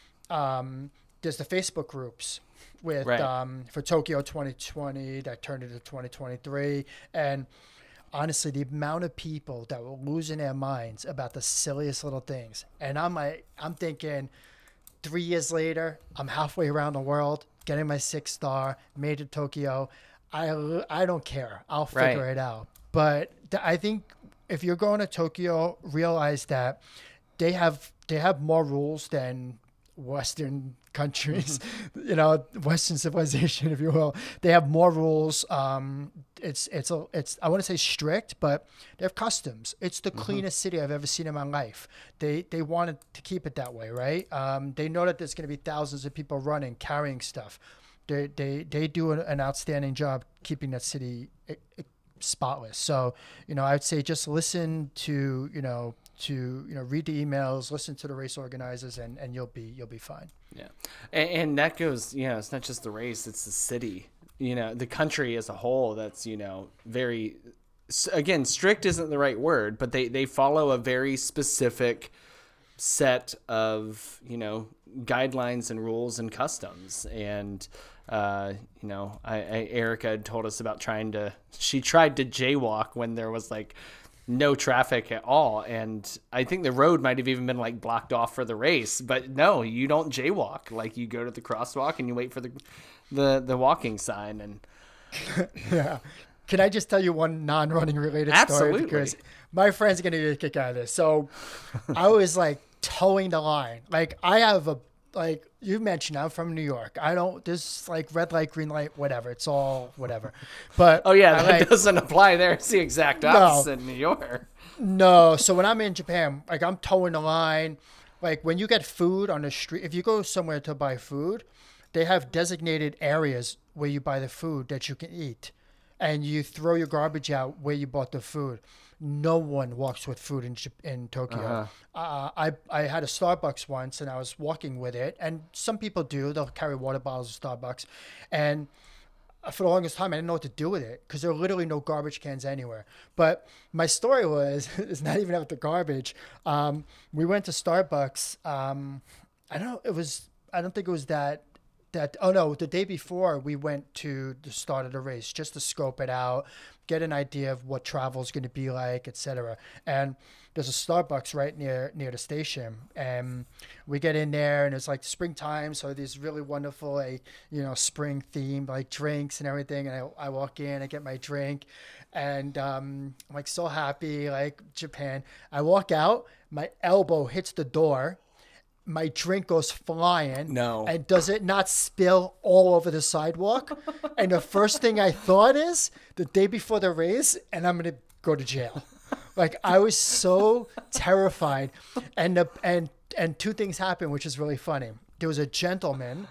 Um, there's the Facebook groups with, Right. um, for Tokyo twenty twenty that turned into twenty twenty-three. And, honestly, the amount of people that were losing their minds about the silliest little things. And I'm like, I'm thinking three years later, I'm halfway around the world, getting my sixth star, made it to Tokyo. I, I don't care. I'll figure Right. it out. But th- I think if you're going to Tokyo, realize that they have they have more rules than Western countries, you know, Western civilization, if you will. They have more rules. Um, it's it's a it's I want to say strict, but they have customs. It's the cleanest city I've ever seen in my life. They they wanted to keep it that way, right? Um, they know that there's going to be thousands of people running, carrying stuff. They they they do an, an outstanding job keeping that city eh, eh, spotless. So you know, I'd say just listen to you know. to you know read the emails, listen to the race organizers, and, and you'll be you'll be fine. Yeah, and, and that goes, you know, it's not just the race; it's the city, you know, the country as a whole. That's you know very, again, strict isn't the right word, but they they follow a very specific set of you know guidelines and rules and customs. And uh, you know, I, I Erica had told us about trying to. She tried to jaywalk when there was like no traffic at all, and I think the road might have even been like blocked off for the race. But no, you don't jaywalk. Like you go to the crosswalk and you wait for the the the walking sign. And Yeah. Can I just tell you one non-running related Absolutely. story? Because my friends are going to get a kick out of this. So I was like towing the line. Like I have a, like you mentioned, I'm from New York. I don't, this like red light, green light, whatever. It's all whatever. But oh yeah, I, that like, doesn't apply there. It's the exact opposite in New York. No, so when I'm in Japan, like I'm towing the line. Like when you get food on the street, if you go somewhere to buy food, they have designated areas where you buy the food that you can eat. And you throw your garbage out where you bought the food. No one walks with food in Jap- in Tokyo. Uh-huh. Uh, I I had a Starbucks once, and I was walking with it. And some people do; they'll carry water bottles of Starbucks. And for the longest time, I didn't know what to do with it because there are literally no garbage cans anywhere. But my story was, it's not even about the garbage. Um, we went to Starbucks. Um, I don't know. It was. I don't think it was that. That oh no, the day before we went to the start of the race just to scope it out, get an idea of what travel is going to be like, et cetera. And there's a Starbucks right near near the station, and we get in there, and it's like springtime, so these really wonderful, like you know, spring themed like drinks and everything. And I, I walk in, I get my drink, and um, I'm like so happy, like Japan. I walk out, my elbow hits the door. My drink goes flying. No. And does it not spill all over the sidewalk? And the first thing I thought is the day before the race, and I'm going to go to jail. Like I was so terrified. And the, and and two things happened, which is really funny. There was a gentleman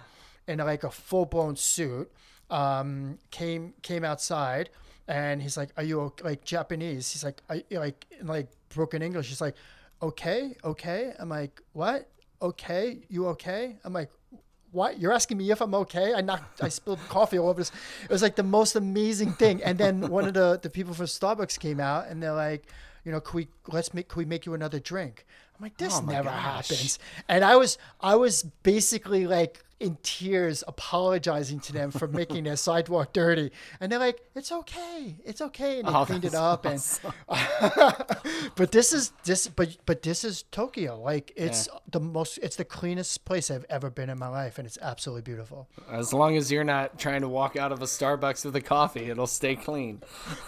in like a full blown suit, um, came came outside, and he's like, "Are you o-" like Japanese?" He's like, "Are you-" like in like broken English. He's like, "Okay, okay." I'm like, "What? Okay, you okay?" I'm like, "What? You're asking me if I'm okay?" I knocked, I spilled coffee all over this. It was like the most amazing thing. And then one of the, the people from Starbucks came out and they're like, you know, "Can we, let's make, can we make you another drink?" I'm like, "This Oh my never gosh. happens." And I was, I was basically like in tears apologizing to them for making their sidewalk dirty. And they're like, "It's okay. It's okay." And they Oh, cleaned it that's up. awesome. And, but this is this, but, but this is Tokyo. Like it's Yeah. the most, it's the cleanest place I've ever been in my life. And it's absolutely beautiful. As long as you're not trying to walk out of a Starbucks with a coffee, it'll stay clean.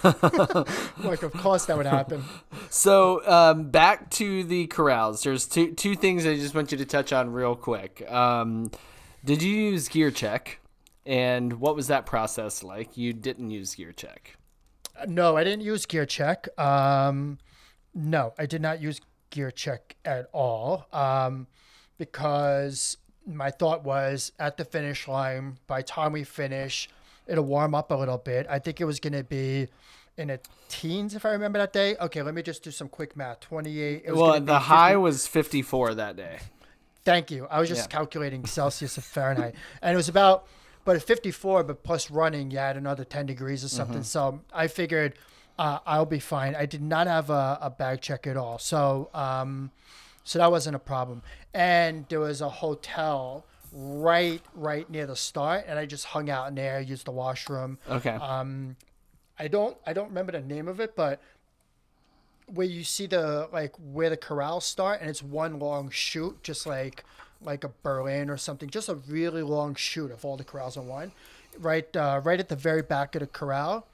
Like, of course that would happen. So um, back to the corrals. There's two two things I just want you to touch on real quick. Um, did you use Gear Check, and what was that process like? You didn't use Gear Check. No, I didn't use Gear Check. Um, no, I did not use Gear Check at all. Um, because my thought was at the finish line, by the time we finish, it'll warm up a little bit. I think it was going to be in the teens, if I remember that day. Okay, let me just do some quick math. twenty-eight. It was Well, gonna be the high fifty was fifty-four that day. Thank you. I was just Yeah. calculating Celsius and Fahrenheit. And it was about, but at fifty-four, but plus running, you had another ten degrees or something. Mm-hmm. So I figured uh, I'll be fine. I did not have a, a bag check at all. So, um, so that wasn't a problem. And there was a hotel right, right near the start. And I just hung out in there, used the washroom. Okay. Um, I don't, I don't remember the name of it, but where you see the, like where the corrals start and it's one long chute, just like, like a Berlin or something, just a really long chute of all the corrals in one. Right, uh, right at the very back of the corral,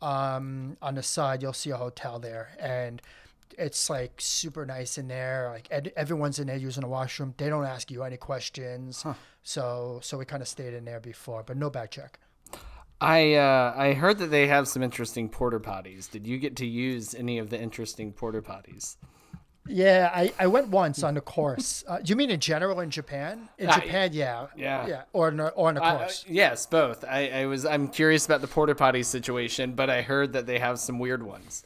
um, on the side, you'll see a hotel there, and it's like super nice in there. Like ed- everyone's in there using the washroom. They don't ask you any questions, Huh. so so we kind of stayed in there before, but no bag check. I uh, I heard that they have some interesting porta potties. Did you get to use any of the interesting porta potties? Yeah, I, I went once on the course. Uh, do you mean in general in Japan? In Uh, Japan, yeah, yeah. yeah, or in a, or in a Uh, course. yes, both. I, I was I'm curious about the porta potty situation, but I heard that they have some weird ones.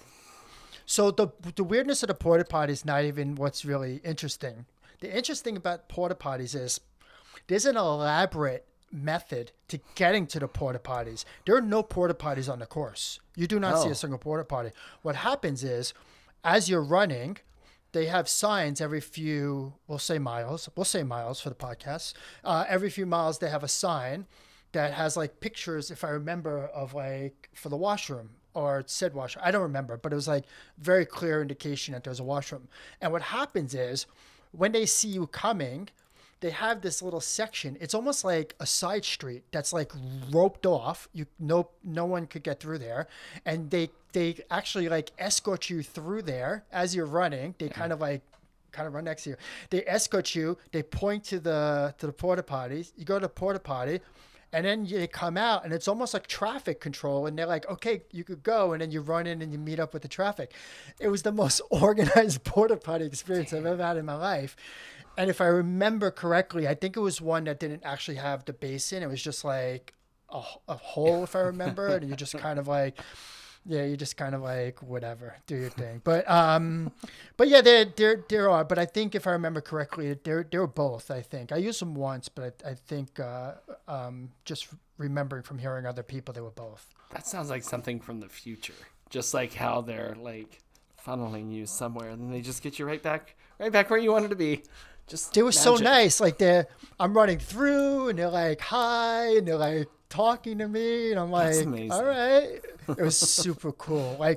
So the the weirdness of the porta potty is not even what's really interesting. The interesting about porta potties is there's an elaborate method to getting to the porta potties. There are no porta potties on the course. You do not see Oh. a single porta potty. What happens is, as you're running, they have signs every few, we'll say miles, we'll say miles for the podcast. Uh, every few miles, they have a sign that has like pictures, if I remember, of like for the washroom or it said washroom. I don't remember, but it was like very clear indication that there's a washroom. And what happens is when they see you coming, they have this little section. It's almost like a side street that's like roped off. You no no one could get through there, and they they actually like escort you through there as you're running. They kind of like kind of run next to you. They escort you. They point to the to the porta potties. You go to the porta potty, and then you come out, and it's almost like traffic control. And they're like, "Okay, you could go," and then you run in and you meet up with the traffic. It was the most organized porta potty experience I've ever had in my life. And if I remember correctly, I think it was one that didn't actually have the basin. It was just like a, a hole, if I remember. And you just kind of like, yeah, you just kind of like, whatever, do your thing. But, um, but yeah, there, there, there are. But I think if I remember correctly, there, there were both, I think. I used them once, but I, I think uh, um, just remembering from hearing other people, they were both. That sounds like something from the future. Just like how they're like funneling you somewhere, and then they just get you right back, right back where you wanted to be. Just It was so magic. nice. Like they're, I'm running through and they're like, hi, and they're like talking to me. And I'm That's like, amazing. all right. It was super cool. Like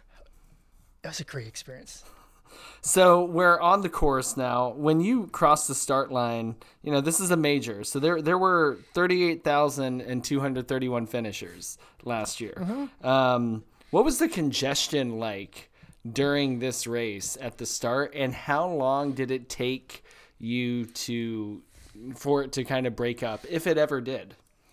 it was a great experience. So we're on the course now. When you cross the start line, you know, this is a major. So there there were thirty-eight thousand two hundred thirty-one finishers last year. Mm-hmm. Um, what was the congestion like during this race at the start, and how long did it take you to for it to kind of break up, if it ever did?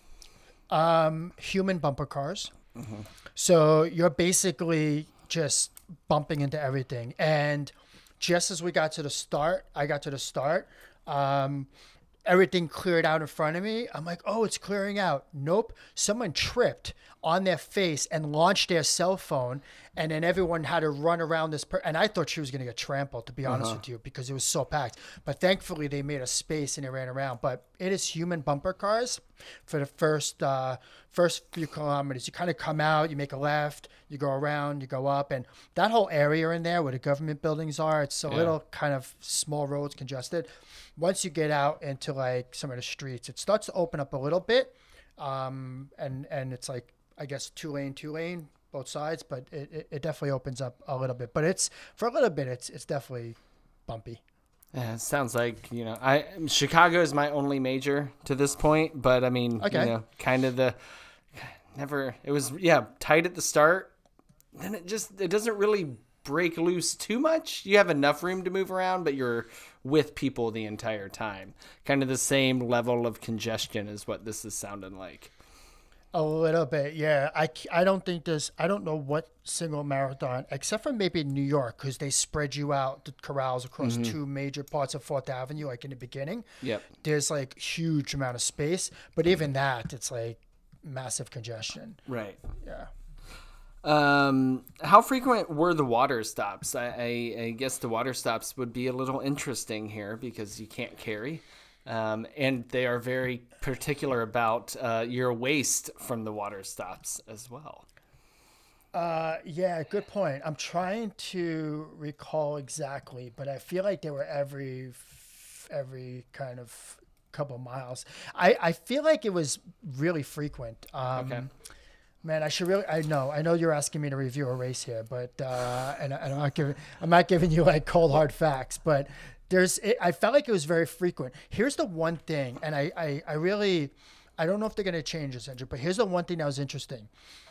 Um, human bumper cars. So you're basically just bumping into everything. And just as we got to the start, I got to the start, um, everything cleared out in front of me. I'm like, oh, it's clearing out. Nope. Someone tripped on their face and launched their cell phone. And then everyone had to run around this. Per- and I thought she was going to get trampled, to be honest Uh-huh. with you, because it was so packed. But thankfully, they made a space and they ran around. But it is human bumper cars for the first uh, first few kilometers. You kind of come out, you make a left, you go around, you go up. And that whole area in there where the government buildings are, it's a Yeah. little kind of small roads, congested. Once you get out into like some of the streets, it starts to open up a little bit. Um, and, and it's like, I guess, two lane, two lane, both sides, but it, it, it definitely opens up a little bit. But it's, for a little bit, it's it's definitely bumpy. Yeah, it sounds like, you know, I Chicago is my only major to this point, but I mean, Okay. you know, kind of the never it was yeah, tight at the start. Then it just it doesn't really break loose too much. You have enough room to move around, but you're with people the entire time. Kind of the same level of congestion is what this is sounding like. A little bit, yeah. I, c- I don't think there's, I don't know what single marathon, except for maybe New York, because they spread you out, the corrals across two major parts of Fourth Avenue, like in the beginning. Yep. There's like huge amount of space, but even that, it's like massive congestion. Right. Yeah. Um, how frequent were the water stops? I, I, I guess the water stops would be a little interesting here because you can't carry. Um, and they are very particular about uh, your waste from the water stops as well. Uh, yeah, good point. I'm trying to recall exactly, but I feel like they were every f- every kind of couple miles. I, I feel like it was really frequent. Um, Okay. Man, I should really. I know. I know you're asking me to review a race here, but uh, and, I- and I'm not giving. I'm not giving you like cold hard facts, but there's. It, I felt like it was very frequent. Here's the one thing, and I, I, I really, I don't know if they're gonna change this, Andrew, but here's the one thing that was interesting.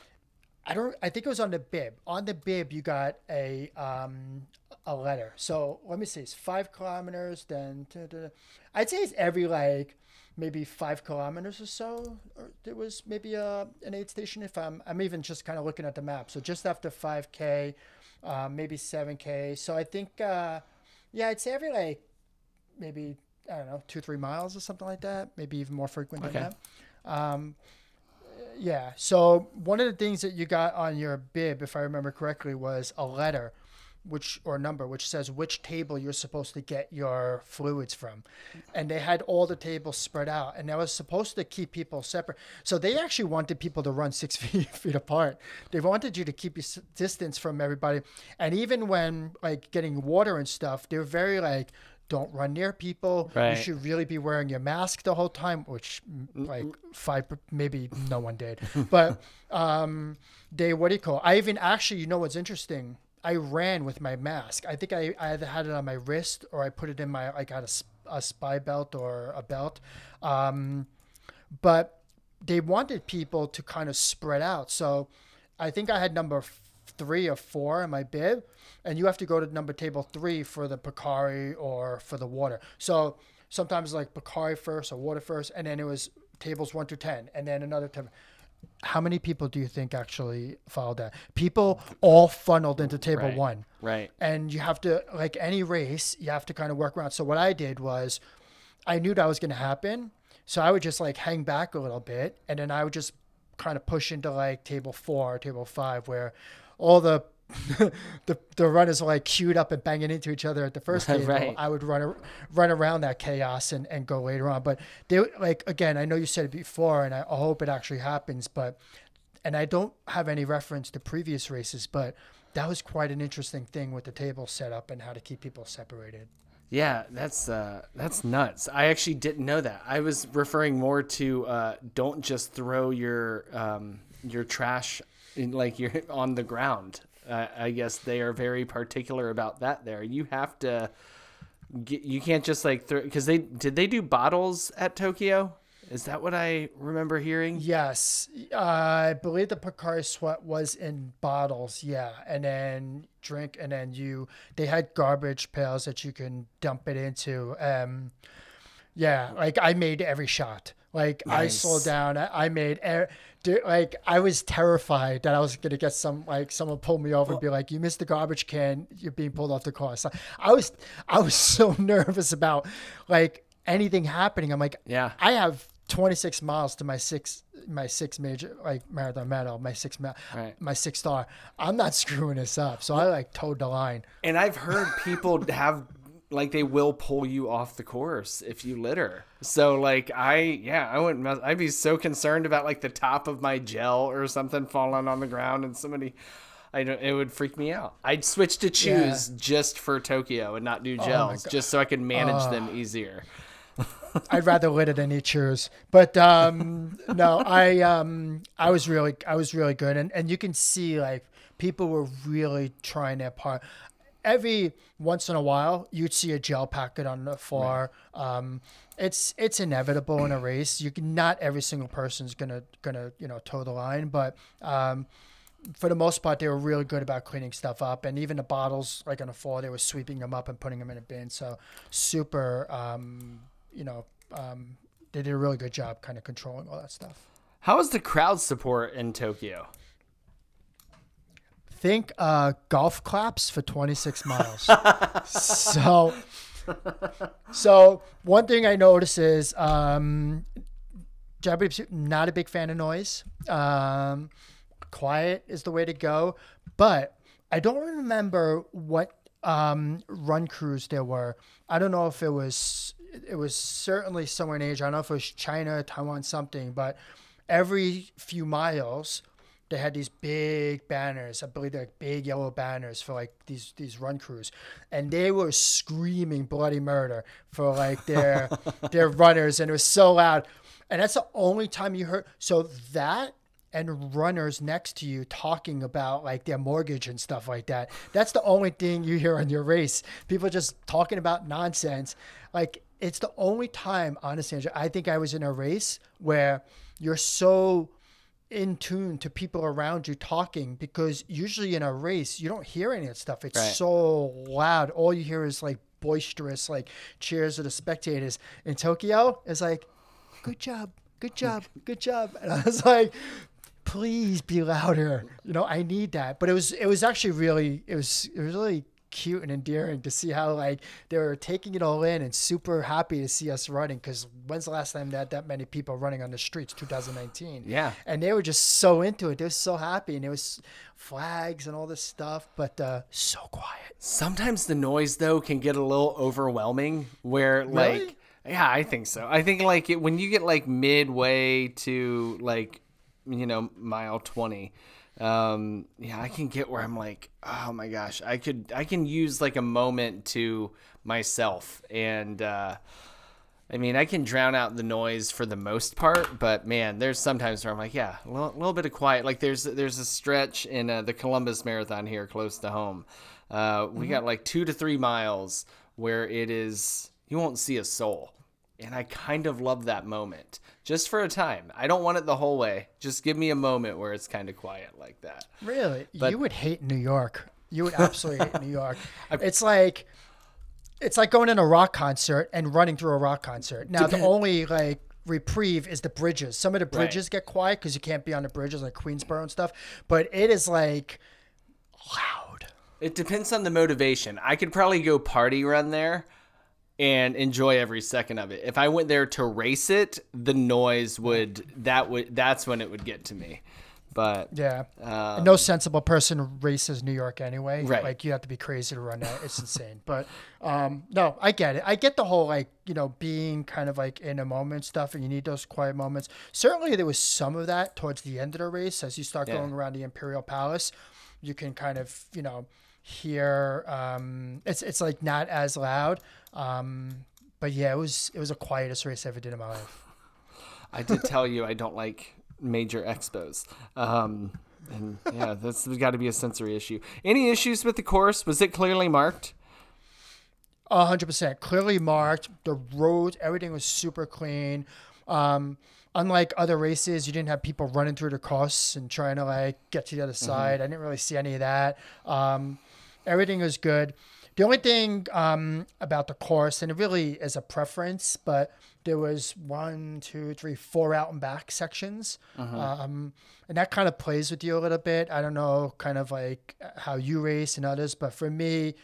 I don't. I think it was on the bib. On the bib, you got a um a letter. So let me see. It's five kilometers. Then da, da, da. I'd say it's every like maybe five kilometers or so. Or there was maybe a an aid station. If I'm I'm even just kind of looking at the map. So just after five k, uh, maybe seven k. So I think uh, yeah, I'd say every like maybe I don't know two three miles or something like that. Maybe even more frequent Okay. than that. Um, yeah. So one of the things that you got on your bib, if I remember correctly, was a letter, which or number, which says which table you're supposed to get your fluids from, and they had all the tables spread out, and that was supposed to keep people separate. So they actually wanted people to run six feet, feet apart. They wanted you to keep your s- distance from everybody, and even when like getting water and stuff, they were very like. Don't run near people. Right. You should really be wearing your mask the whole time, which mm, like five, maybe no one did. But um, they, what do you call it? I even actually, you know what's interesting? I ran with my mask. I think I, I either had it on my wrist or I put it in my, like I had a, s- a spy belt or a belt. Um, but they wanted people to kind of spread out. So I think I had number f- three or four in my bib, and you have to go to number table three for the Pocari or for the water. So sometimes like Pocari first or water first, and then it was tables one to ten, and then another ten. How many people do you think actually followed that? People all funneled into table Right. one. Right. And you have to, like any race, you have to kind of work around. So what I did was I knew that was going to happen. So I would just like hang back a little bit, and then I would just kind of push into like table four, table five, where all the the the runners are like queued up and banging into each other at the first table. Right. I would run ar- run around that chaos and, and go later on. But they like again, I know you said it before, and I hope it actually happens. But and I don't have any reference to previous races, but that was quite an interesting thing with the table setup and how to keep people separated. Yeah, that's uh, that's nuts. I actually didn't know that. I was referring more to uh, don't just throw your um, your trash in, like you're on the ground. Uh, I guess they are very particular about that. There, you have to. Get, you can't just like throw because they did they do bottles at Tokyo? Is that what I remember hearing? Yes, uh, I believe the Pocari Sweat was in bottles. Yeah, and then drink, and then you they had garbage pails that you can dump it into. Um, yeah, like I made every shot. Like I Nice. slowed down. I, I made er, dude, like I was terrified that I was gonna get some like someone pull me over and be like, "You missed the garbage can. You're being pulled off the car." So I was I was so nervous about like. anything happening. I'm like, Yeah. I have twenty-six miles to my six, my six major, like marathon medal, my six, ma- Right. my six star. I'm not screwing this up. So I like towed the line. And I've heard people have, like, they will pull you off the course if you litter. So, like, I, yeah, I wouldn't, mess- I'd be so concerned about, like, the top of my gel or something falling on the ground and somebody, I don't, it would freak me out. I'd switch to Chews Yeah. just for Tokyo and not do my gels, God. just so I could manage them easier. I'd rather litter than eat chews. But um, no, I um, I was really I was really good, and and you can see like people were really trying their part. Every once in a while, you'd see a gel packet on the floor. Right. Um, it's it's inevitable in a race. You can not every single person's gonna gonna you know toe the line, but um, for the most part, they were really good about cleaning stuff up, and even the bottles like on the floor, they were sweeping them up and putting them in a bin. So super. Um, you know, um, they did a really good job kind of controlling all that stuff. How was the crowd support in Tokyo? Think uh, golf claps for twenty-six miles. so, so one thing I notice is um, Japanese people, not a big fan of noise. Um, quiet is the way to go. But I don't remember what um, run crews there were. I don't know if it was... It was certainly somewhere in Asia. I don't know if it was China, Taiwan, something, but every few miles they had these big banners. I believe they're like big yellow banners for like these these run crews, and they were screaming bloody murder for like their their runners, and it was so loud. And that's the only time you heard. So that and runners next to you talking about like their mortgage and stuff like that. That's the only thing you hear on your race. People just talking about nonsense. Like, it's the only time, honestly, Andrew, I think I was in a race where you're so in tune to people around you talking, because usually in a race, you don't hear any of that stuff. It's Right. so loud. All you hear is like boisterous, like cheers of the spectators. In Tokyo, it's like, good job, good job, good job. And I was like, please be louder. You know, I need that. But it was, it was actually really, it was, it was really cute and endearing to see how like they were taking it all in and super happy to see us running. Because when's the last time that that many people running on the streets? two thousand nineteen. Yeah. And they were just so into it. They were so happy, and there was flags and all this stuff, but uh, so quiet. Sometimes the noise, though, can get a little overwhelming where, like, Really? yeah, I think so. I think, like, it, when you get, like, midway to, like, you know, mile twenty, um, yeah, I can get where I'm like, oh, my gosh, I could, I can use, like, a moment to myself. And, uh, I mean, I can drown out the noise for the most part, but, man, there's sometimes where I'm like, yeah, a little, little bit of quiet. Like, there's, there's a stretch in uh, the Columbus Marathon here close to home. Uh, we got like two to three miles where it is, you won't see a soul. And I kind of love that moment just for a time. I don't want it the whole way. Just give me a moment where it's kind of quiet like that. Really? But- You would hate New York. You would absolutely hate New York. It's like, it's like going in a rock concert and running through a rock concert. Now, the only like reprieve is the bridges. Some of the bridges get quiet because you can't be on the bridges like Queensboro and stuff. But it is like loud. It depends on the motivation. I could probably go party run there and enjoy every second of it. If I went there to race it, the noise would, that would, that's when it would get to me. But Yeah. um, No sensible person races New York anyway. Right. Like, you have to be crazy to run that. It's insane. But um, no, I get it. I get the whole, like, you know, being kind of like in a moment stuff, and you need those quiet moments. Certainly there was some of that towards the end of the race. As you start Yeah. going around the Imperial Palace, you can kind of, you know, hear, um, it's, it's like not as loud. Um, but yeah, it was, it was the quietest race I ever did in my life. I did tell you I don't like major expos. Um, and yeah, that's got to be a sensory issue. Any issues with the course? Was it clearly marked? A hundred percent clearly marked. The roads, everything was super clean. Um, unlike other races, you didn't have people running through the course and trying to like get to the other side. I didn't really see any of that. Um, everything was good. The only thing um, about the course, and it really is a preference, but there was one, two, three, four out and back sections. Um, and that kind of plays with you a little bit. I don't know kind of like how you race and others, but for me,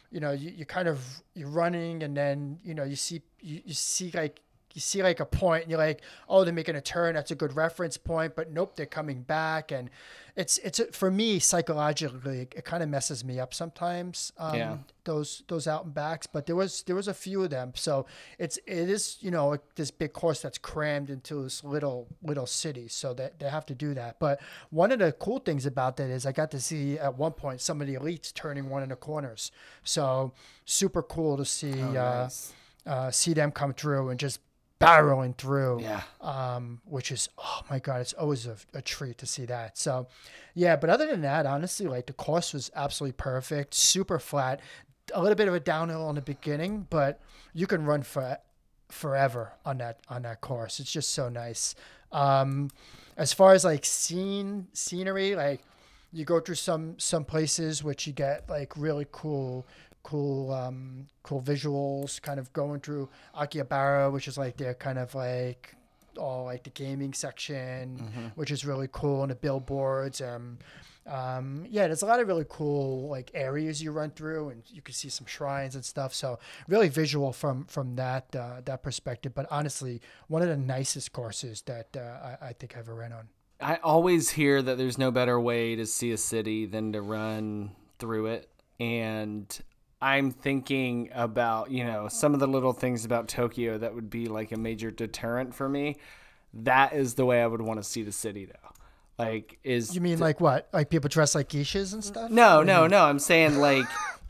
you know, you, you kind of you're running, and then you know you see you, you see like you see like a point, and you're like, oh, they're making a turn. That's a good reference point, but nope, they're coming back, and it's it's for me psychologically, it, it kind of messes me up sometimes. Um, Yeah. Those those out and backs, but there was there was a few of them, so it's it is you know this big course that's crammed into this little little city, so that they have to do that. But one of the cool things about that is I got to see at one point some of the elites turning one of the corners, so super cool to see Oh, uh, nice. uh, see them come through and just barreling through, Yeah. um, which is, oh my God, it's always a, a treat to see that. So, yeah, but other than that, honestly, like the course was absolutely perfect, super flat, a little bit of a downhill in the beginning, but you can run for forever on that on that course. It's just so nice. Um, as far as like scene scenery, like you go through some some places which you get like really cool cool um cool visuals kind of going through Akihabara, which is like their kind of like all like the gaming section, Mm-hmm. which is really cool, and the billboards. Um, um, yeah, there's a lot of really cool like areas you run through, and you can see some shrines and stuff. So really visual from from that uh, that perspective. But honestly, one of the nicest courses that uh, I, I think I ever ran on. I always hear that there's no better way to see a city than to run through it. And I'm thinking about, you know, some of the little things about Tokyo that would be like a major deterrent for me. That is the way I would want to see the city, though. Like, is You mean like what? Like people dress like geishas and stuff? no, no, no. I'm saying like,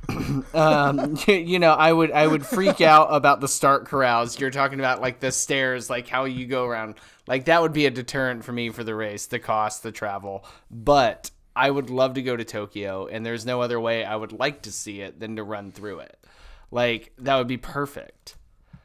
um, you, you know, I would, I would freak out about the start corrals. You're talking about like the stairs, like how you go around. Like that would be a deterrent for me for the race, the cost, the travel. But I would love to go to Tokyo, and there's no other way I would like to see it than to run through it. Like that would be perfect.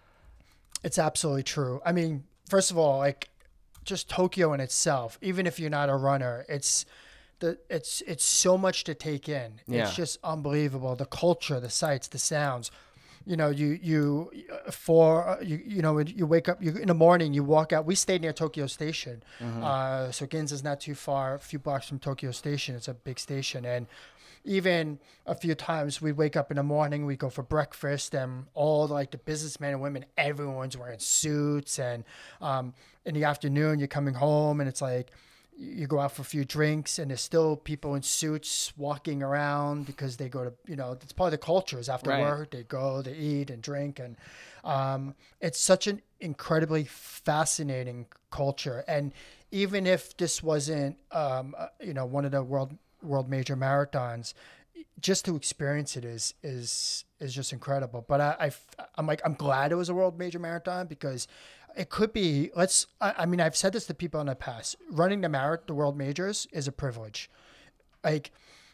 It's absolutely true. I mean, first of all, like just Tokyo in itself, even if you're not a runner, it's the it's it's so much to take in. Yeah. It's just unbelievable. The culture, the sights, the sounds. You know, you you for you you know you wake up you in the morning, you walk out. We stayed near Tokyo Station, uh, so Ginza's not too far, a few blocks from Tokyo Station. It's a big station, and even a few times we wake up in the morning, we go for breakfast, and all like the businessmen and women, everyone's wearing suits, and um, in the afternoon you're coming home, and it's like you go out for a few drinks, and there's still people in suits walking around because they go to, you know, it's part of the culture is after Right. work, they go, they eat and drink. And um, it's such an incredibly fascinating culture. And even if this wasn't, um, uh, you know, one of the world, world major marathons, just to experience it is, is, is just incredible. But I, I, I'm like, I'm glad it was a world major marathon because it could be, let's, I, I mean, I've said this to people in the past, running the marathon, the world majors is a privilege. Like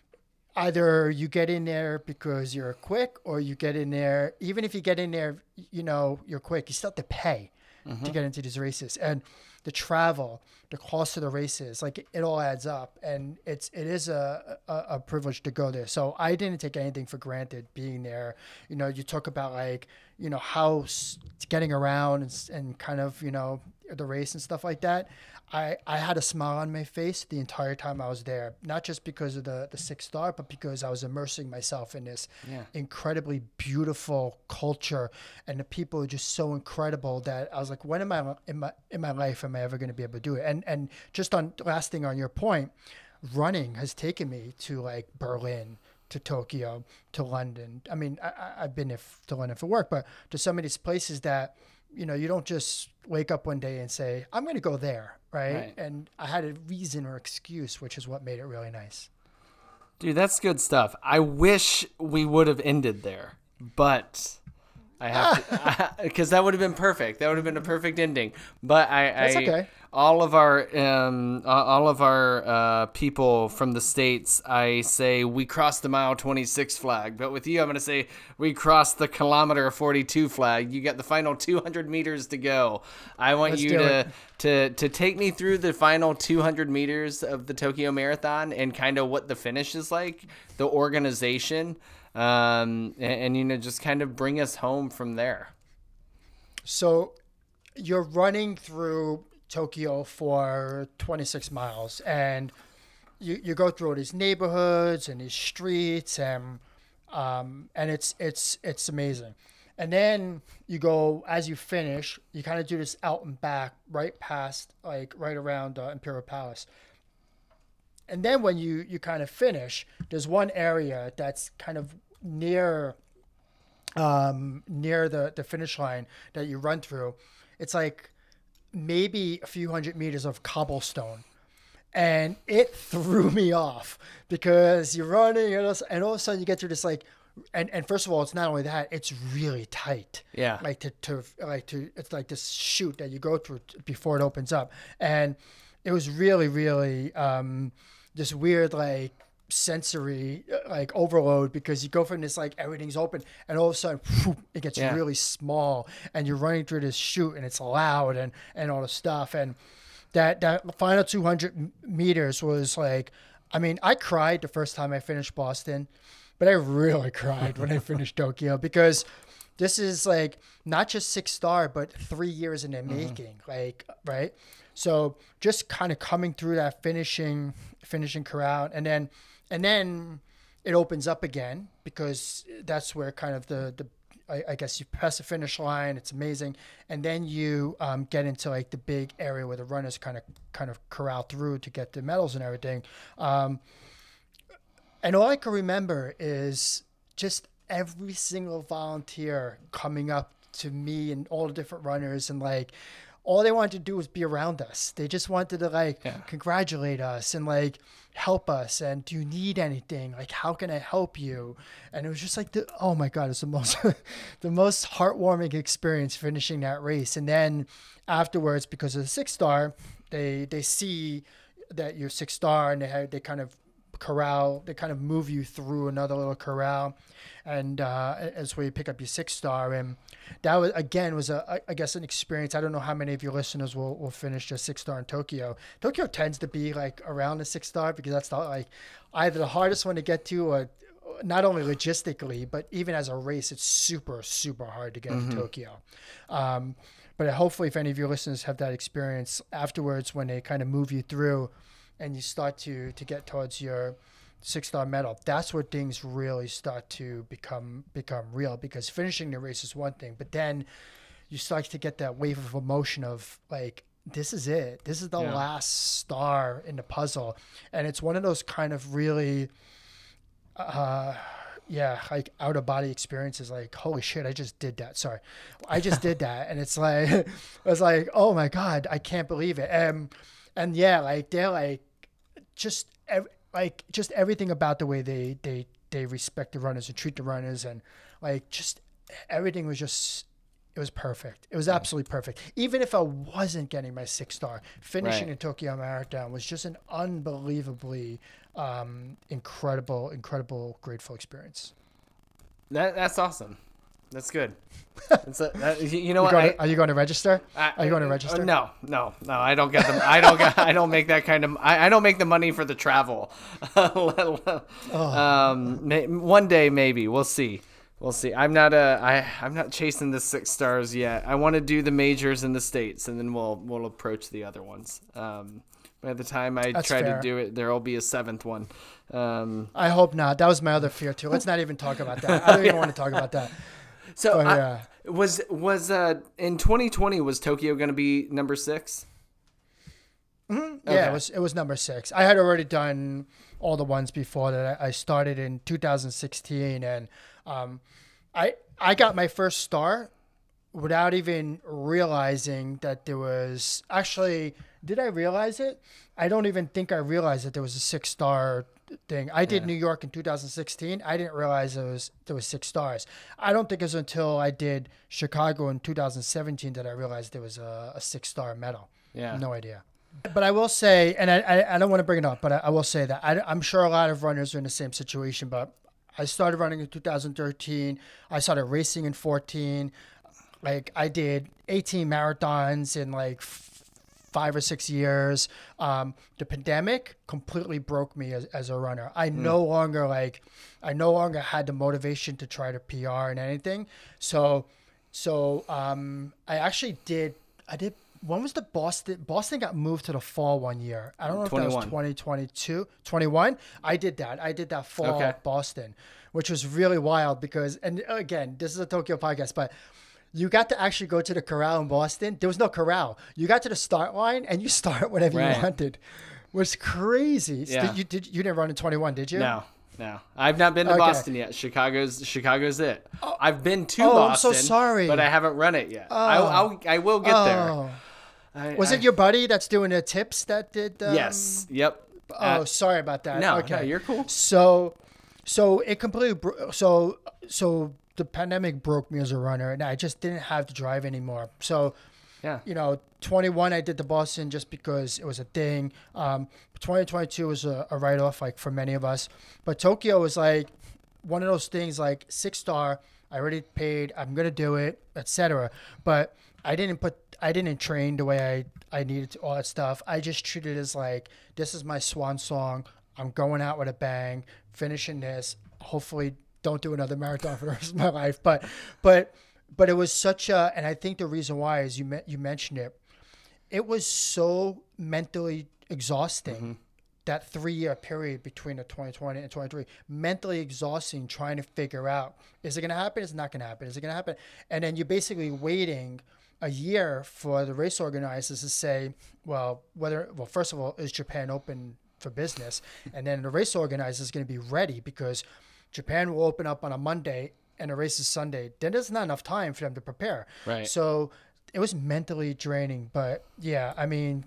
either you get in there because you're quick, or you get in there, even if you get in there, you know, you're quick, you still have to pay Mm-hmm. to get into these races. And the travel, the cost of the races, like it all adds up, and it's it is a, a a privilege to go there. So I didn't take anything for granted being there. You know, you talk about like you know how s- getting around and, s- and kind of you know the race and stuff like that. I, I had a smile on my face the entire time I was there, not just because of the, the sixth star, but because I was immersing myself in this Yeah. incredibly beautiful culture, and the people are just so incredible that I was like, when am I in my in my life am I ever going to be able to do it? And and just on last thing on your point, running has taken me to like Berlin, to Tokyo, to London. I mean, I, I- I've been if, to London for work, but to some of these places that, you know, you don't just wake up one day and say, I'm going to go there, right? Right. And I had a reason or excuse, which is what made it really nice. Dude, that's good stuff. I wish we would have ended there, but I have to, because that would have been perfect. That would have been a perfect ending. But I, That's I okay. all of our um, a- all of our uh, people from the States, I say we crossed the mile twenty-six flag. But with you, I'm gonna say we crossed the kilometer forty-two flag. You got the final two hundred meters to go. I want Let's you do to it. to to take me through the final two hundred meters of the Tokyo Marathon and kind of what the finish is like, the organization, um, and, and you know just kind of bring us home from there. So you're running through Tokyo for twenty-six miles, and you, you go through all these neighborhoods and these streets, and um, and it's it's it's amazing. And then you go, as you finish, you kind of do this out and back, right past, like right around uh, Imperial Palace. And then when you, you kind of finish, there's one area that's kind of near um, near the, the finish line that you run through. It's like maybe a few hundred meters of cobblestone. And it threw me off because you're running and all, and all of a sudden you get to this like, And and first of all, it's not only that; it's really tight. Yeah. Like to, to like to it's like this chute that you go through before it opens up, and it was really really um, this weird like sensory like overload because you go from this like everything's open, and all of a sudden whoop, it gets Yeah. really small, and you're running through this chute, and it's loud and and all the stuff, and that that final two hundred meters was like, I mean, I cried the first time I finished Boston. But I really cried when I finished Tokyo because this is like not just six star, but three years in the making. Like, right. So just kind of coming through that finishing, finishing crowd. And then, and then it opens up again because that's where kind of the, the, I, I guess you press the finish line. It's amazing. And then you um, get into like the big area where the runners kind of, kind of corral through to get the medals and everything. Um, And all I can remember is just every single volunteer coming up to me and all the different runners, and like all they wanted to do was be around us. They just wanted to like Yeah. congratulate us and like help us. And do you need anything? Like, how can I help you? And it was just like, the, oh my God, it's the most, the most heartwarming experience finishing that race. And then afterwards, because of the six star, they, they see that you're six star and they have, they kind of corral, they kind of move you through another little corral, and uh as where you pick up your six star. And that was again was a I guess an experience. I don't know how many of your listeners will, will finish a six star in Tokyo. Tokyo tends to be like around the six star because that's the, like either the hardest one to get to, or not only logistically but even as a race it's super super hard to get Mm-hmm. to Tokyo. Um but hopefully if any of your listeners have that experience afterwards when they kind of move you through and you start to, to get towards your six-star medal, that's where things really start to become become real, because finishing the race is one thing, but then you start to get that wave of emotion of like, this is it. This is the Yeah. last star in the puzzle. And it's one of those kind of really, uh, yeah, like out-of-body experiences, like, holy shit, I just did that. Sorry. I just did that. And it's like, it was like, oh my God, I can't believe it. And, and yeah, like they're like, just ev- like just everything about the way they, they, they respect the runners and treat the runners, and like just everything was just, it was perfect. It was absolutely perfect. Even if I wasn't getting my six star, finishing Right. the Tokyo Marathon was just an unbelievably um, incredible, incredible, grateful experience. That that's awesome. That's good. It's a, that, you you know You what? going I- to- are you going to register? I- Are you going to uh, register? No, no, no. I don't get them. I don't get. I don't make that kind of. I, I don't make the money for the travel. Let alone- um, may, one day maybe we'll see. We'll see. I'm not a. I I'm not chasing the six stars yet. I want to do the majors in the States, and then we'll we'll approach the other ones. Um, by the time I That's try fair. to do it, there will be a seventh one. Um, I hope not. That was my other fear too. Let's not even talk about that. I don't even want to talk about that. so But, I- yeah. was was uh in twenty twenty was Tokyo going to be number six? Yeah, Okay. it was it was number six. I had already done all the ones before that. I, I started in two thousand sixteen, and um, I I got my first star without even realizing that there was actually. Did I realize it? I don't even think I realized that there was a six star thing. I did Yeah. New York in two thousand sixteen. I didn't realize there was there was six stars. I don't think it was until I did Chicago in two thousand seventeen that I realized there was a, a six star medal. Yeah. No idea. But I will say, and I, I, I don't want to bring it up, but I, I will say that I, I'm sure a lot of runners are in the same situation. But I started running in two thousand thirteen. I started racing in fourteen. Like I did eighteen marathons in like f- five or six years. Um, the pandemic completely broke me as, as a runner. I no longer like, I no longer had the motivation to try to P R and anything. So, so um, I actually did. I did. When was the Boston? Boston got moved to the fall one year. I don't know if that was twenty-one. twenty twenty-two, twenty-one. I did that. I did that fall Okay. Boston, which was really wild because, and again, this is a Tokyo podcast, but you got to actually go to the corral in Boston. There was no corral. You got to the start line and you start whenever Right. you wanted. It was crazy. Yeah. Did you did you didn't run in twenty-one, did you? No, no, I've not been to Okay. Boston yet. Chicago's Chicago's it. I've been to Oh, I'm so Boston, sorry. but I haven't run it yet. I, I'll, I will get there. Oh. I, Was I, it your buddy that's doing the tips that did? Um, Yes. Yep. Oh, Uh, sorry about that. no, okay, no, you're cool. So, so it completely. Bro- so, so the pandemic broke me as a runner, and I just didn't have to drive anymore. So, Yeah. you know, twenty-one, I did the Boston just because it was a thing. Um, twenty twenty-two was a, a write off, like for many of us. But Tokyo was like one of those things, like six star. I already paid. I'm gonna do it, et cetera. But I didn't put. I didn't train the way I I needed to, all that stuff. I just treated it as like, this is my swan song. I'm going out with a bang, finishing this. Hopefully, don't do another marathon for the rest of my life. But, but, but it was such a, and I think the reason why is you me, you mentioned it. It was so mentally exhausting. Mm-hmm. That three-year period between the twenty twenty and twenty-three, mentally exhausting, trying to figure out, is it going to happen? Is it not going to happen? Is it going to happen? And then you're basically waiting a year for the race organizers to say, well, whether, well, first of all, is Japan open for business? And then the race organizer is going to be ready because Japan will open up on a Monday and the race is Sunday. Then there's not enough time for them to prepare. Right. So it was mentally draining. But yeah, I mean,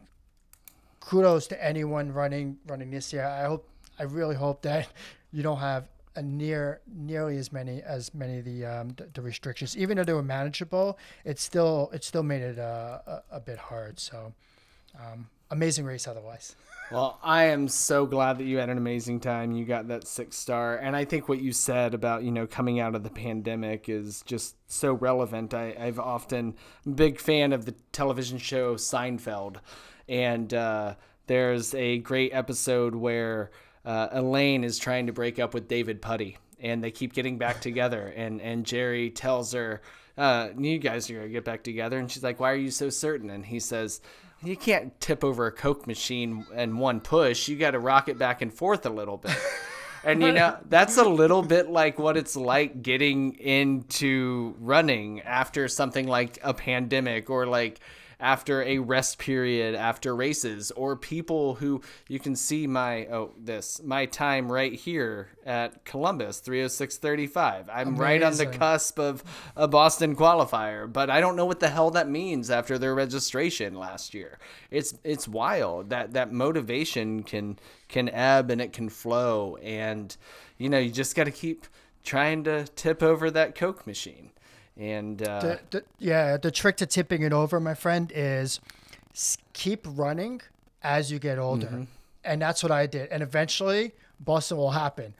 kudos to anyone running running this year. I hope, I really hope that you don't have a near nearly as many as many of the um the, the restrictions. Even though they were manageable, it still it still made it uh, a a bit hard. So um, amazing race otherwise. Well, I am so glad that you had an amazing time. You got that six star. And I think what you said about, you know, coming out of the pandemic is just so relevant. I, I've often been a big fan of the television show Seinfeld. And uh, there's a great episode where uh, Elaine is trying to break up with David Putty. And they keep getting back together. And, and Jerry tells her, uh, you guys are going to get back together. And she's like, why are you so certain? And he says, you can't tip over a Coke machine in one push. You got to rock it back and forth a little bit. And, you know, that's a little bit like what it's like getting into running after something like a pandemic or like after a rest period after races, or people who you can see my, oh, this, my time right here at Columbus, three oh six thirty-five. I'm Amazing. right on the cusp of a Boston qualifier, but I don't know what the hell that means after their registration last year. It's, it's wild that that motivation can, can ebb and it can flow. And, you know, you just got to keep trying to tip over that Coke machine. And uh, The, the, yeah, the trick to tipping it over, my friend, is s- keep running as you get older. Mm-hmm. And that's what I did. And eventually, Boston will happen.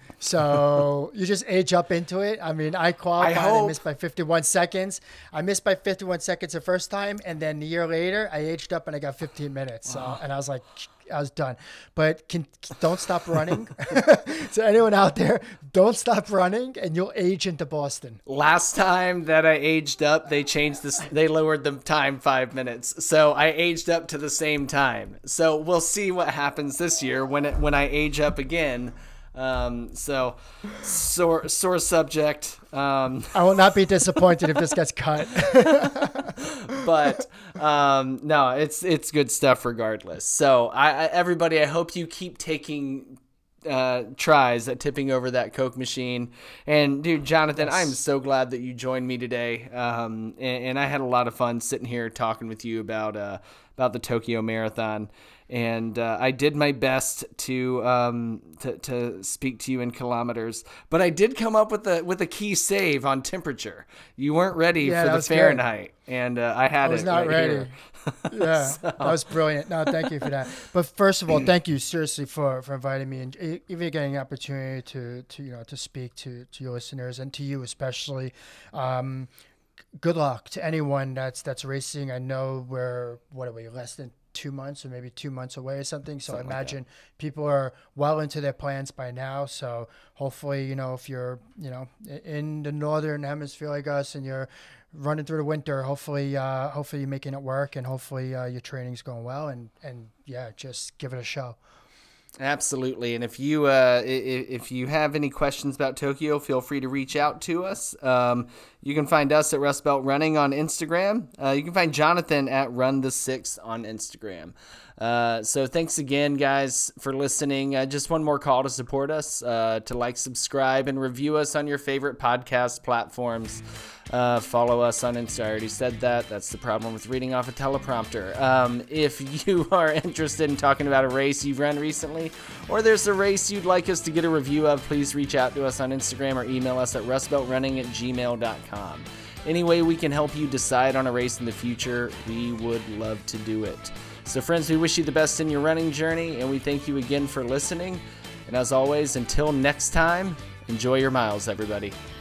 So you just age up into it. I mean, I qualified I and hope. missed by fifty-one seconds. I missed by fifty-one seconds the first time. And then a year later, I aged up and I got fifteen minutes. So, and I was like, I was done. But can, don't stop running. So anyone out there, don't stop running and you'll age into Boston. last time that I aged up, they changed this. They lowered the time five minutes, so I aged up to the same time. So we'll see what happens this year when it when I age up again. Um, so sore sore subject. Um, I will not be disappointed if this gets cut. but um, no, it's it's good stuff regardless. So I, I everybody, I hope you keep taking uh tries at tipping over that Coke machine. And dude, Jonathan, Yes. I'm so glad that you joined me today. Um and, and I had a lot of fun sitting here talking with you about uh about the Tokyo Marathon. And uh, I did my best to um to, to speak to you in kilometers, but I did come up with a with a key save on temperature. You weren't ready Yeah, for that the was good. Fahrenheit, and uh, I had I was it not right ready. here. Yeah, that was brilliant. No, thank you for that. But first of all, thank you seriously for, for inviting me and e- even getting an opportunity to, to you know to speak to, to your listeners and to you especially. Um, good luck to anyone that's that's racing. I know we're what are we less than two months or maybe two months away or something. So Something I like imagine people are well into their plans by now. So hopefully, you know, if you're, you know, i- in the northern hemisphere like us and you're running through the winter, hopefully, uh, hopefully you're making it work and hopefully uh, your training's going well and, and yeah, just give it a show. Absolutely. And if you uh, if you have any questions about Tokyo, feel free to reach out to us. Um, you can find us at Rust Belt Running on Instagram. Uh, you can find Jonathan at Run the Six on Instagram. Uh, so thanks again, guys, for listening. Uh, just one more call to support us, uh, to like, subscribe, and review us on your favorite podcast platforms. Uh, follow us on Insta. I already said that. That's the problem with reading off a teleprompter. Um, if you are interested in talking about a race you've run recently, or there's a race you'd like us to get a review of, please reach out to us on Instagram or email us at rustbeltrunning at gmail dot com. Any way we can help you decide on a race in the future, we would love to do it. So friends, we wish you the best in your running journey, and we thank you again for listening. And as always, until next time, enjoy your miles, everybody.